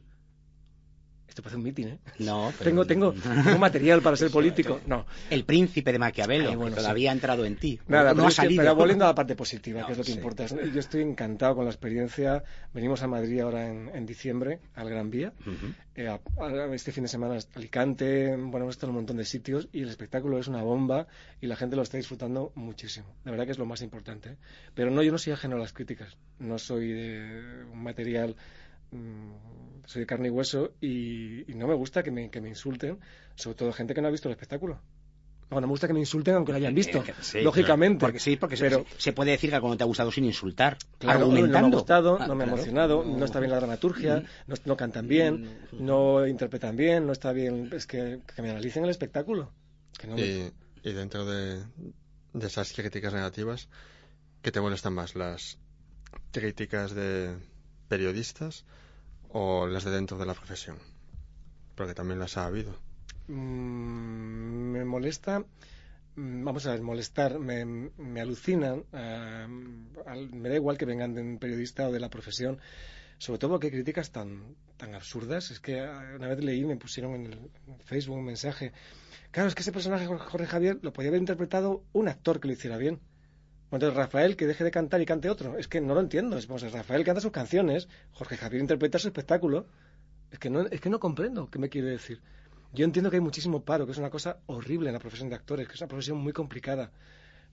Esto parece un mitin, ¿eh? No, pero... tengo, tengo, tengo material para ser político. No. El príncipe de Maquiavelo, Ay, bueno, que todavía sí. ha entrado en ti. Nada, no, no ha salido. Pero volviendo a la parte positiva, no, que es lo que sí. importa. Yo estoy encantado con la experiencia. Venimos a Madrid ahora en, en diciembre, al Gran Vía. Uh-huh. eh, a, a, este fin de semana Alicante, bueno, hemos estado en un montón de sitios y el espectáculo es una bomba y la gente lo está disfrutando muchísimo. La verdad que es lo más importante. ¿eh? Pero no, yo no soy ajeno a las críticas. No soy de un material... soy de carne y hueso y, y no me gusta que me, que me insulten, sobre todo gente que no ha visto el espectáculo. No, no me gusta que me insulten aunque lo hayan visto, sí, lógicamente. Porque sí, porque pero, se, se puede decir que algo no te ha gustado sin insultar, claro, argumentando. No me ha gustado, ah, no me ha claro. emocionado, no, no está bien la dramaturgia, mm. no, no cantan bien, mm. no interpretan bien, no está bien. Es que, que me analicen el espectáculo. Que no me... y, y dentro de, de esas críticas negativas, ¿qué te molestan más? ¿Las críticas de periodistas o las de dentro de la profesión? Porque también las ha habido. Mm, me molesta, vamos a ver, molestar, me, me alucinan, uh, al, me da igual que vengan de un periodista o de la profesión, sobre todo porque hay críticas tan, tan absurdas. Es que una vez leí, me pusieron en el Facebook un mensaje, claro, es que ese personaje Jorge Javier lo podía haber interpretado un actor que lo hiciera bien. Entonces Rafael que deje de cantar y cante otro. Es que no lo entiendo. Es, pues, Rafael canta sus canciones, Jorge Javier interpreta su espectáculo. Es que no, es que no comprendo qué me quiere decir. Yo entiendo que hay muchísimo paro, que es una cosa horrible en la profesión de actores, que es una profesión muy complicada.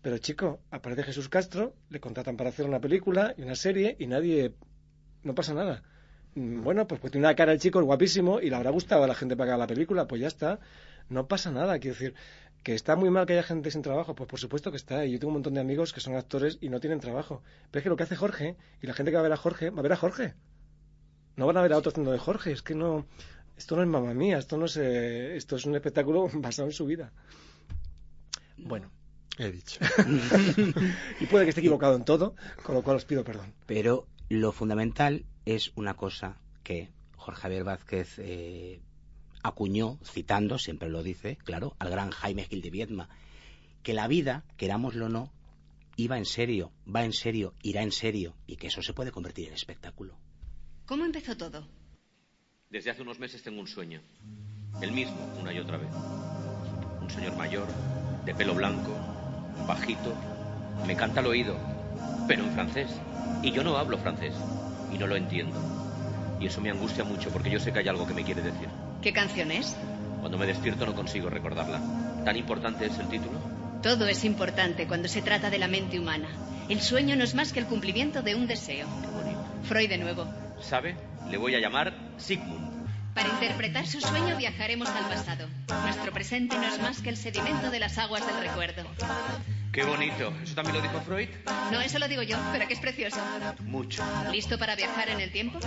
Pero chico, aparece Jesús Castro, le contratan para hacer una película y una serie y nadie... no pasa nada. Bueno, pues, pues tiene una cara el chico, es guapísimo, y le habrá gustado a la gente para que haga la película, pues ya está. No pasa nada, quiero decir, que está muy mal que haya gente sin trabajo, pues por supuesto que está. Y yo tengo un montón de amigos que son actores y no tienen trabajo. Pero es que lo que hace Jorge, y la gente que va a ver a Jorge, va a ver a Jorge. No van a ver a otro haciendo de Jorge, es que no... Esto no es Mamma Mía, esto no es, eh, esto es un espectáculo basado en su vida. Bueno. He dicho. Y puede que esté equivocado en todo, con lo cual os pido perdón. Pero lo fundamental es una cosa que Jorge Javier Vázquez eh, acuñó, citando, siempre lo dice, claro, al gran Jaime Gil de Viedma, que la vida, querámoslo o no, iba en serio, va en serio, irá en serio, y que eso se puede convertir en espectáculo. ¿Cómo empezó todo? Desde hace unos meses tengo un sueño, el mismo, una y otra vez. Un señor mayor, de pelo blanco, bajito, me canta al oído, pero en francés. Y yo no hablo francés, y no lo entiendo. Y eso me angustia mucho, porque yo sé que hay algo que me quiere decir. ¿Qué canción es? Cuando me despierto no consigo recordarla. ¿Tan importante es el título? Todo es importante cuando se trata de la mente humana. El sueño no es más que el cumplimiento de un deseo. Qué bonito. Freud de nuevo. ¿Sabe? Le voy a llamar Sigmund. Para interpretar su sueño viajaremos al pasado. Nuestro presente no es más que el sedimento de las aguas del recuerdo. ¡Qué bonito! ¿Eso también lo dijo Freud? No, eso lo digo yo, pero que es precioso. Mucho. ¿Listo para viajar en el tiempo?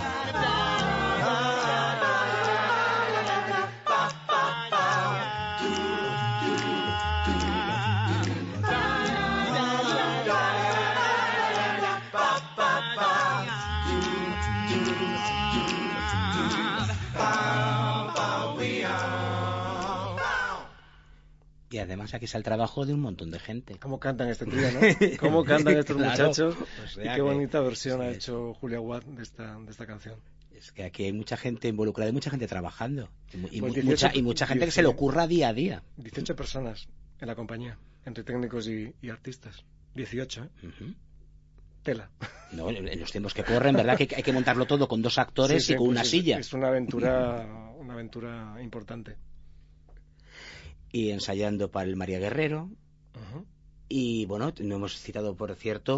Y además aquí está el trabajo de un montón de gente. ¿Cómo cantan este trío, no? ¿Cómo cantan estos Claro, muchachos? o sea Y qué que- bonita versión sí, ha sí. hecho Julia Watt de esta, de esta canción. Es que aquí hay mucha gente involucrada, hay mucha gente trabajando. Y, mu- y Pues mu- dieciocho, mucha, y mucha gente que se le dieciocho. ocurra día a día. dieciocho personas en la compañía, entre técnicos y, y artistas. dieciocho, ¿eh? Ujú. Tela. No, en en los tiempos que corren, ¿verdad? Que hay que- hay que montarlo todo con dos actores Sí, sí, y con pues una es, silla. Es una aventura, una aventura importante. Y ensayando para el María Guerrero. Ujú. Y bueno, no hemos citado, por cierto,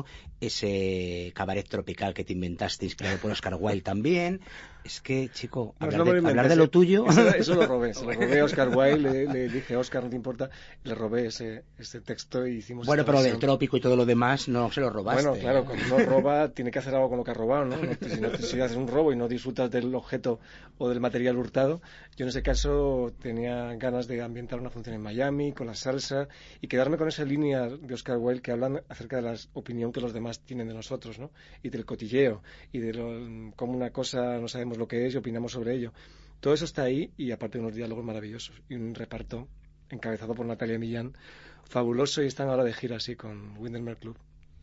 ese cabaret tropical que te inventaste, inspirado por Oscar Wilde también. Es que, chico, No, hablar, no me de, lo hablar inventé, de lo ese- tuyo. Eso, eso lo robé, se lo robé a Oscar Wilde, le, le dije, Oscar, no te importa, le robé ese, ese texto y hicimos Bueno, esta pero del versión. trópico y todo lo demás no se lo robaste. Bueno, claro, cuando uno roba tiene que hacer algo con lo que ha robado, ¿no? No, si, no, si haces un robo y no disfrutas del objeto o del material hurtado, yo en ese caso tenía ganas de ambientar una función en Miami, con la salsa, y quedarme con esa línea de Oscar Wilde que hablan acerca de la opinión que los demás tienen de nosotros, ¿no? Y del cotilleo, y de lo, cómo una cosa no sabemos lo que es y opinamos sobre ello. Todo eso está ahí, y aparte unos diálogos maravillosos, y un reparto encabezado por Natalia Millán, fabuloso, y están ahora de gira así con Windermere Club.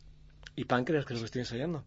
Y Páncreas, que es lo que estoy ensayando.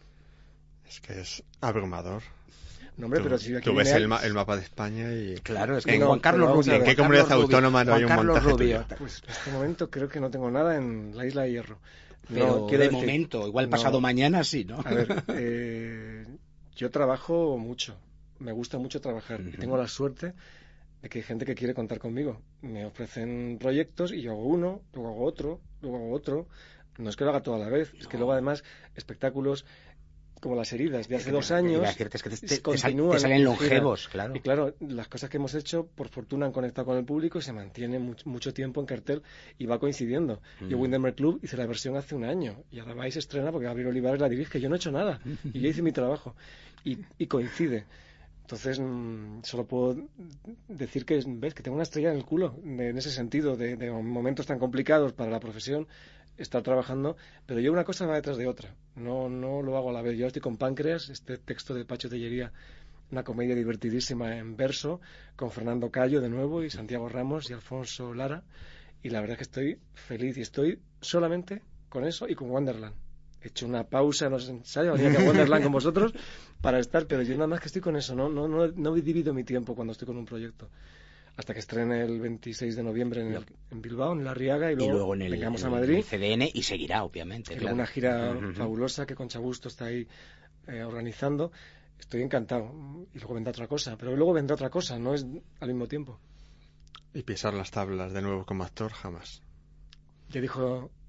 Es que es abrumador. No, hombre, tú, pero si aquí tú ves viene- el, ma- el mapa de España y... Claro, es que en, no, Juan Carlos pero vamos a Rubio. ver. ¿En qué Juan comunidad Carlos Rubio, autónoma no Juan hay un Carlos montaje Rubio. tuyo? Pues en este momento creo que no tengo nada en la Isla de Hierro. Pero No, quiero de decir- momento, igual no. pasado mañana sí, ¿no? A ver, eh, yo trabajo mucho, me gusta mucho trabajar y Ujú. tengo la suerte de que hay gente que quiere contar conmigo. Me ofrecen proyectos y yo hago uno, luego hago otro, luego hago otro. No es que lo haga todo a la vez, es que luego además espectáculos como Las heridas de hace dos años Iba a decirte, es que te, te- te sal- continúan te salen en longevos, gira. claro. Y claro, las cosas que hemos hecho, por fortuna, han conectado con el público y se mantiene much- mucho tiempo en cartel y va coincidiendo. Yo, Mm. Windermere Club, hice la versión hace un año y ahora va y se estrena porque Gabriel Olivares la dirige. Yo no he hecho nada y yo hice mi trabajo y, y coincide. Entonces, mm, solo puedo decir que, ves, que tengo una estrella en el culo, de- en ese sentido, de, de momentos tan complicados para la profesión, estar trabajando, pero yo una cosa va detrás de otra. No, no lo hago a la vez. Yo estoy con Páncreas, este texto de Pacho Tellería, una comedia divertidísima en verso, con Fernando Cayo de nuevo, y Santiago Ramos y Alfonso Lara, y la verdad es que estoy feliz y estoy solamente con eso y con Wonderland. He hecho una pausa en los ensayos, venía a Wonderland con vosotros para estar, pero yo nada más que estoy con eso, no, no, no, no divido mi tiempo cuando estoy con un proyecto. Hasta que estrene el veintiséis de noviembre en, el- en Bilbao, en La Riaga, y Y luego, luego en el, vengamos a en Madrid. el C D N y seguirá, obviamente. Y claro. luego una gira Ujú. fabulosa que Concha Busto está ahí eh, organizando. Estoy encantado. Y luego vendrá otra cosa. Pero luego vendrá otra cosa, no es al mismo tiempo. Y pisar las tablas de nuevo como actor, jamás. Ya dijo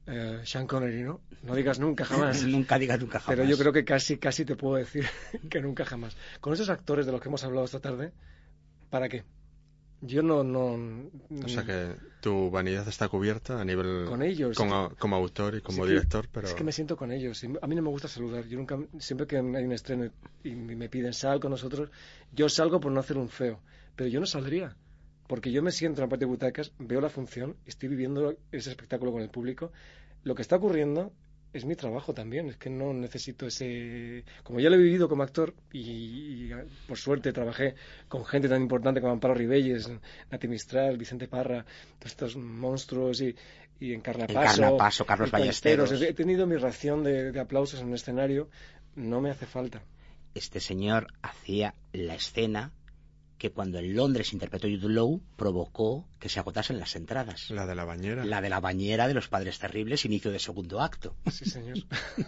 Eh, Sean Connery, ¿no? No digas nunca jamás. Nunca digas nunca jamás. Pero yo creo que casi, casi te puedo decir que nunca jamás. Con esos actores de los que hemos hablado esta tarde, ¿para qué? Yo no, no... O sea que tu vanidad está cubierta a nivel... Con ellos. Como, como autor y como es director, que, pero... Es que me siento con ellos. A mí no me gusta saludar. Yo nunca... Siempre que hay un estreno y me piden sal con nosotros, yo salgo por no hacer un feo. Pero yo no saldría. Porque yo me siento en la parte de butacas, veo la función, estoy viviendo ese espectáculo con el público. Lo que está ocurriendo es mi trabajo también, es que no necesito ese... Como ya lo he vivido como actor y, y por suerte trabajé con gente tan importante como Amparo Ribelles, Nati Mistral, Vicente Parra, todos estos monstruos y, y Encarnapaso, Encarnapaso, Carlos Ballesteros. He tenido mi ración de, de aplausos en un escenario, no me hace falta. Este señor hacía la escena que cuando en Londres interpretó Jude Law provocó que se agotasen las entradas. La de la bañera. La de la bañera de Los Padres Terribles, inicio de segundo acto. Sí, señor.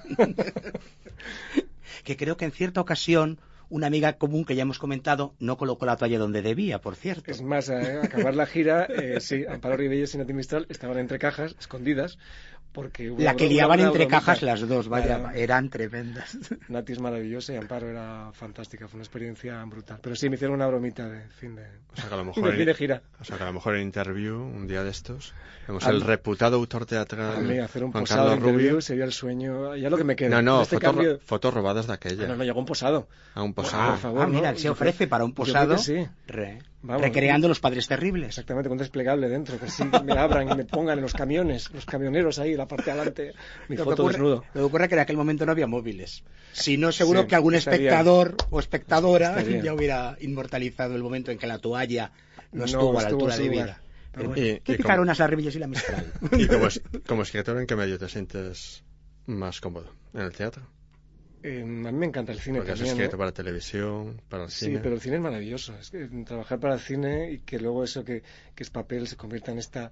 Que creo que en cierta ocasión una amiga común que ya hemos comentado no colocó la toalla donde debía, por cierto. Es más, a acabar la gira, eh, sí, Amparo Ribelles y Nati Mistral estaban entre cajas, escondidas, porque... La que liaban entre bromita. cajas las dos, vaya, Era, eran tremendas. Nati es maravillosa y Amparo era fantástica, fue una experiencia brutal. Pero sí, me hicieron una bromita de fin de, o sea que a lo mejor de, fin de gira. O sea que a lo mejor en interview, un día de estos, vemos Al, el reputado autor teatral a mí, hacer un Juan posado Carlos Rubio. Sería el sueño, ya lo que me queda. No, no, este fotos, cambio... fotos robadas de aquella. Ah, no, no, llegó un posado. A un posado. Ah, por favor, ah, mira, ¿no? Se ofrece para un posado. Sí. Re, Vamos, recreando Los Padres Terribles. Exactamente, con un desplegable dentro, que así me abran y me pongan en los camiones, los camioneros ahí, la parte de adelante, mi lo foto ocurre, desnudo. Lo que ocurre es que en aquel momento no había móviles. Si no, seguro sí, que algún estaría, espectador o espectadora estaría. ya hubiera inmortalizado el momento en que la toalla no, no estuvo a la altura de vida. Pero bueno, y, ¿qué y picaron las Ribelles y la Mistral? Y como, como escritor, ¿en qué medio te sientes más cómodo? ¿En el teatro? Eh, a mí me encanta el cine. Porque también, has escrito ¿no? para televisión, para el cine. Sí, pero el cine es maravilloso. Es que trabajar para el cine y que luego eso que, que es papel se convierta en esta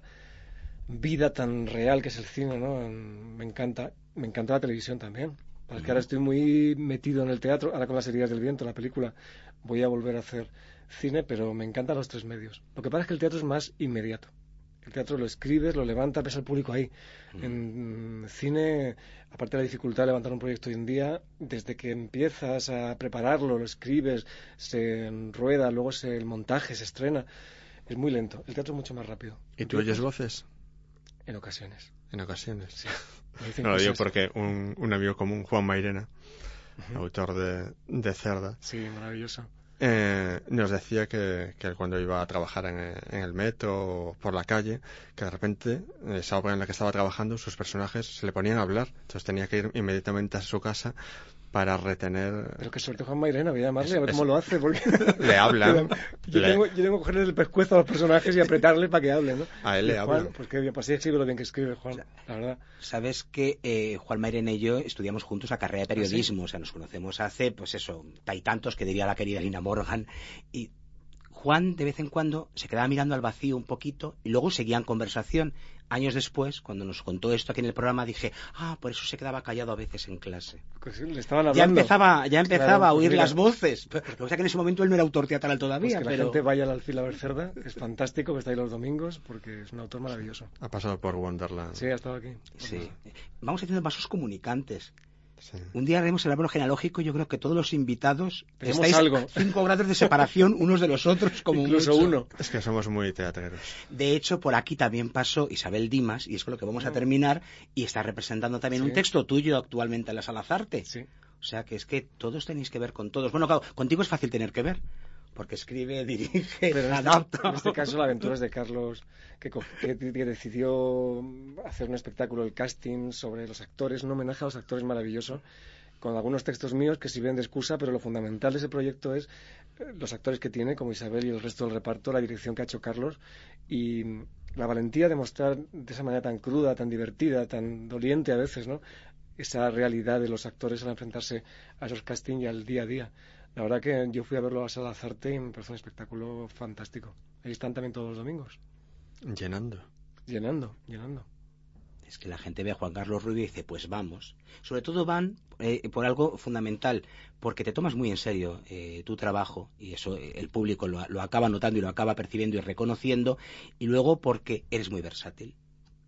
vida tan real que es el cine, ¿no? Me encanta. Me encanta la televisión también. Porque uh-huh. ahora estoy muy metido en el teatro, ahora con Las heridas del viento, la película, voy a volver a hacer cine, pero me encantan los tres medios. Lo que pasa es que el teatro es más inmediato. El teatro lo escribes, lo levantas, ves al público ahí. Uh-huh. En cine, aparte de la dificultad de levantar un proyecto hoy en día, desde que empiezas a prepararlo, lo escribes, se rueda, luego se, el montaje se estrena, es muy lento. El teatro es mucho más rápido. ¿Y tú oyes voces? En ocasiones. En ocasiones. Sí. No lo digo porque un, un amigo común, Juan Mairena, uh-huh. autor de, de Cerda, sí, maravilloso. Eh, nos decía que, que cuando iba a trabajar en, en el metro o por la calle, que de repente, esa obra en la que estaba trabajando, sus personajes se le ponían a hablar. Entonces tenía que ir inmediatamente a su casa para retener... Pero qué suerte Juan Mairena, voy a llamarle es, a ver es... cómo lo hace, porque... Le hablan. yo, le... tengo, yo tengo que cogerle el pescuezo a los personajes y apretarle para que hable, ¿no? A él le Juan, hablan. Pues que pues sí escribe lo bien que escribe Juan, o sea, la verdad. Sabes que eh, Juan Mairena y yo estudiamos juntos la carrera de periodismo, ¿Ah, sí? O sea, nos conocemos hace, pues eso, hay tantos que diría la querida Lina Morgan, y Juan de vez en cuando se quedaba mirando al vacío un poquito y luego seguían conversación. Años después, cuando nos contó esto aquí en el programa, dije, ah, por eso se quedaba callado a veces en clase. Pues sí, le estaban hablando. Ya empezaba, ya empezaba claro, a oír pues las voces. Lo que pasa es que en ese momento él no era autor teatral todavía. Pues que pero... la gente vaya al Alfil a ver Cerda, es fantástico, que está ahí los domingos, porque es un autor maravilloso. Ha pasado por Wonderland. Sí, ha estado aquí. Sí. Vamos haciendo vasos comunicantes. Sí. Un día haremos el árbol genealógico. Yo creo que todos los invitados tenemos estáis algo. cinco grados de separación unos de los otros, como incluso mucho. uno. Es que somos muy teatreros. De hecho, por aquí también pasó Isabel Dimas, y es con lo que vamos a terminar, y está representando también sí. un texto tuyo actualmente en la Sala Zarte. Sí. O sea que es que todos tenéis que ver con todos. Bueno, claro, contigo es fácil tener que ver, porque escribe, dirige, pero en adapta. Este, en este caso la aventura es de Carlos, que, que, que decidió hacer un espectáculo, el casting sobre los actores, un homenaje a los actores maravilloso, con algunos textos míos que sirven de excusa, pero lo fundamental de ese proyecto es los actores que tiene, como Isabel y el resto del reparto, la dirección que ha hecho Carlos, y la valentía de mostrar de esa manera tan cruda, tan divertida, tan doliente a veces, ¿no?, esa realidad de los actores al enfrentarse a esos castings y al día a día. La verdad que yo fui a verlo a la Sala Zarte y me parece un espectáculo fantástico. Ahí están también todos los domingos. Llenando. Llenando, llenando. Es que la gente ve a Juan Carlos Rubio y dice, pues vamos. Sobre todo van eh, por algo fundamental, porque te tomas muy en serio eh, tu trabajo, y eso eh, el público lo, lo acaba notando y lo acaba percibiendo y reconociendo, y luego porque eres muy versátil.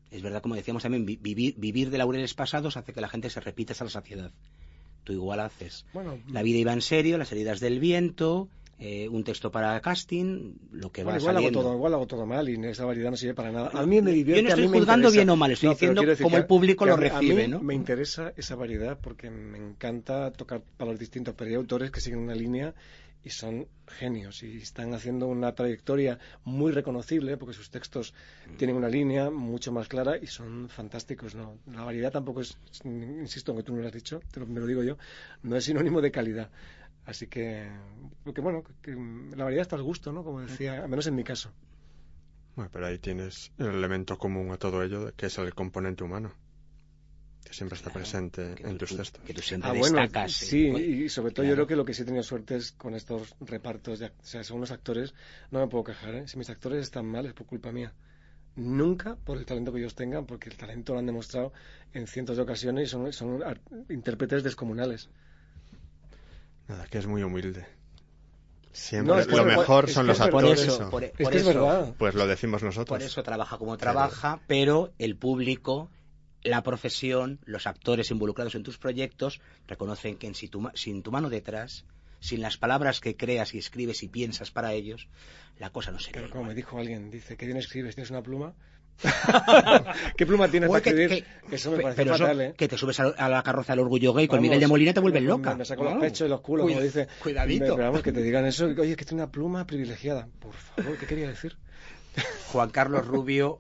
Es verdad, como decíamos también, vi- vivir, vivir de laureles pasados hace que la gente se repita hasta la saciedad. Tú igual haces Bueno, La vida iba en serio, Las heridas del viento, eh, un texto para casting, lo que bueno, va igual hago saliendo. todo, igual hago todo mal y esa variedad no sirve para nada. A mí me divierte. Yo no estoy a mí me juzgando interesa. bien o mal, estoy No, pero diciendo quiero decir cómo que el público a- lo que a mí- recibe, a mí ¿no? Me interesa esa variedad porque me encanta tocar para los distintos, pero hay autores que siguen una línea y son genios y están haciendo una trayectoria muy reconocible porque sus textos tienen una línea mucho más clara y son fantásticos, ¿no? La variedad tampoco es, insisto, aunque tú no lo has dicho, te lo, me lo digo yo, no es sinónimo de calidad. Así que, porque bueno, que la variedad está al gusto, ¿no? Como decía, al menos en mi caso. Bueno, pero ahí tienes el elemento común a todo ello, que es el componente humano, que siempre está Claro, presente que en tú- tus textos. que tú siempre Ah, bueno, destacas. sí, eh, y sobre todo claro. yo creo que lo que sí he tenido suerte es con estos repartos, de, act- o sea, son unos actores, no me puedo quejar, ¿eh? Si mis actores están mal es por culpa mía. Nunca por el talento que ellos tengan, porque el talento lo han demostrado en cientos de ocasiones y son, son ar- intérpretes descomunales. Nada, que es muy humilde. Siempre No, es que lo es- mejor es son que los es verdad. actores. Por eso, o- por- Es por que es eso- verdad. Pues lo decimos nosotros. Por eso trabaja como trabaja, pero el público, la profesión, los actores involucrados en tus proyectos reconocen que en si tu ma- sin tu mano detrás, sin las palabras que creas y escribes y piensas para ellos, la cosa no sería Pero como igual. me dijo alguien, dice, ¿qué bien escribes? ¿Tienes una pluma? ¿Qué pluma tienes Oye, para que- escribir? que- Eso me pe- parece pero eso, fatal, ¿eh? que te subes a, a la carroza del orgullo gay con Vamos, Miguel de Molina te vuelves me- loca. Me saco Wow. los pechos y los culos, Cuida- como dice. Cuidadito. Pero vamos, que te digan eso. Oye, que tiene una pluma privilegiada. Por favor, ¿qué quería decir? Juan Carlos Rubio,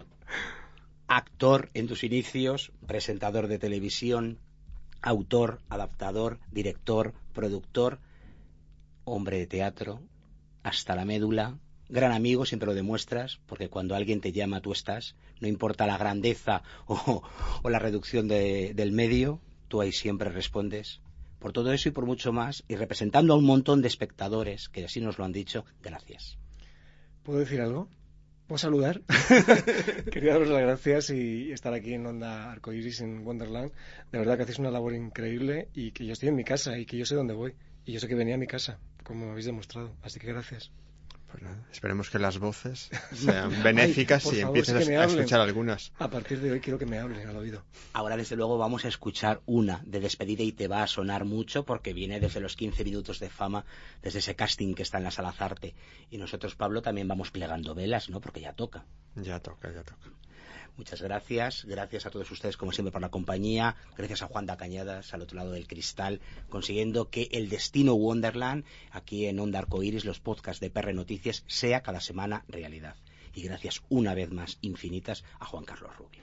actor en tus inicios, presentador de televisión, autor, adaptador, director, productor, hombre de teatro, hasta la médula, gran amigo, siempre lo demuestras, porque cuando alguien te llama tú estás, no importa la grandeza o, o la reducción de- del medio, tú ahí siempre respondes. Por todo eso y por mucho más, y representando a un montón de espectadores, que así nos lo han dicho, gracias. ¿Puedo decir algo? ¿Puedo saludar? Quería daros las gracias y estar aquí en Onda Arcoiris en Wonderland. De verdad que hacéis una labor increíble y que yo estoy en mi casa y que yo sé dónde voy. Y yo sé que venía a mi casa, como habéis demostrado. Así que gracias. Pues nada, esperemos que las voces sean benéficas Ay, por y favor, empieces sí que me a hablen. escuchar algunas. A partir de hoy quiero que me hablen al oído. Ahora, desde luego, vamos a escuchar una de despedida y te va a sonar mucho porque viene desde los quince minutos de fama, desde ese casting que está en la Sala Zarte. Y nosotros, Pablo, también vamos plegando velas, ¿no? Porque ya toca. Ya toca, ya toca. Muchas gracias. Gracias a todos ustedes, como siempre, por la compañía. Gracias a Juan da Cañadas, al otro lado del cristal, consiguiendo que el destino Wonderland, aquí en Onda Arcoiris, los podcasts de P R Noticias, sea cada semana realidad. Y gracias una vez más, infinitas, a Juan Carlos Rubio.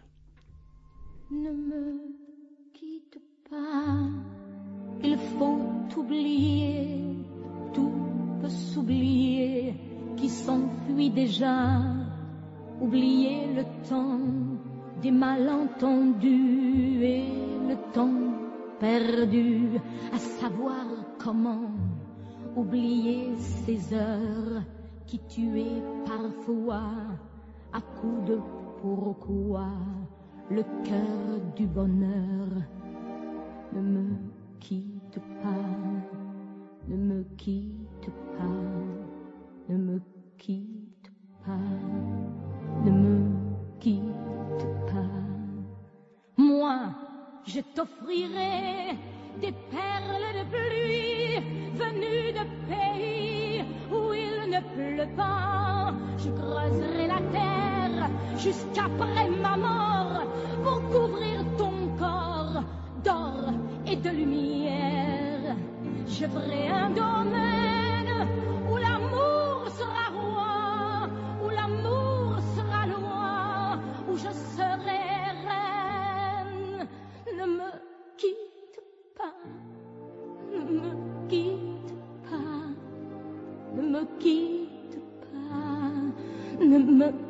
Ne me quitte pas, il faut oublier, tout peut s'oublier, qui s'enfuit déjà. Oublier le temps des malentendus et le temps perdu, à savoir comment oublier ces heures qui tuaient parfois à coups de pourquoi le cœur du bonheur. Ne me quitte pas, ne me quitte pas, ne me quitte pas, ne me quitte pas. Moi, je t'offrirai des perles de pluie venues de pays où il ne pleut pas. Je creuserai la terre jusqu'après ma mort pour couvrir ton corps d'or et de lumière. Je ferai un domaine où l'amour sera roi, où l'amour sera loi, où je serai reine. Ne me quitte pas, ne me quitte pas, ne me quitte pas, ne me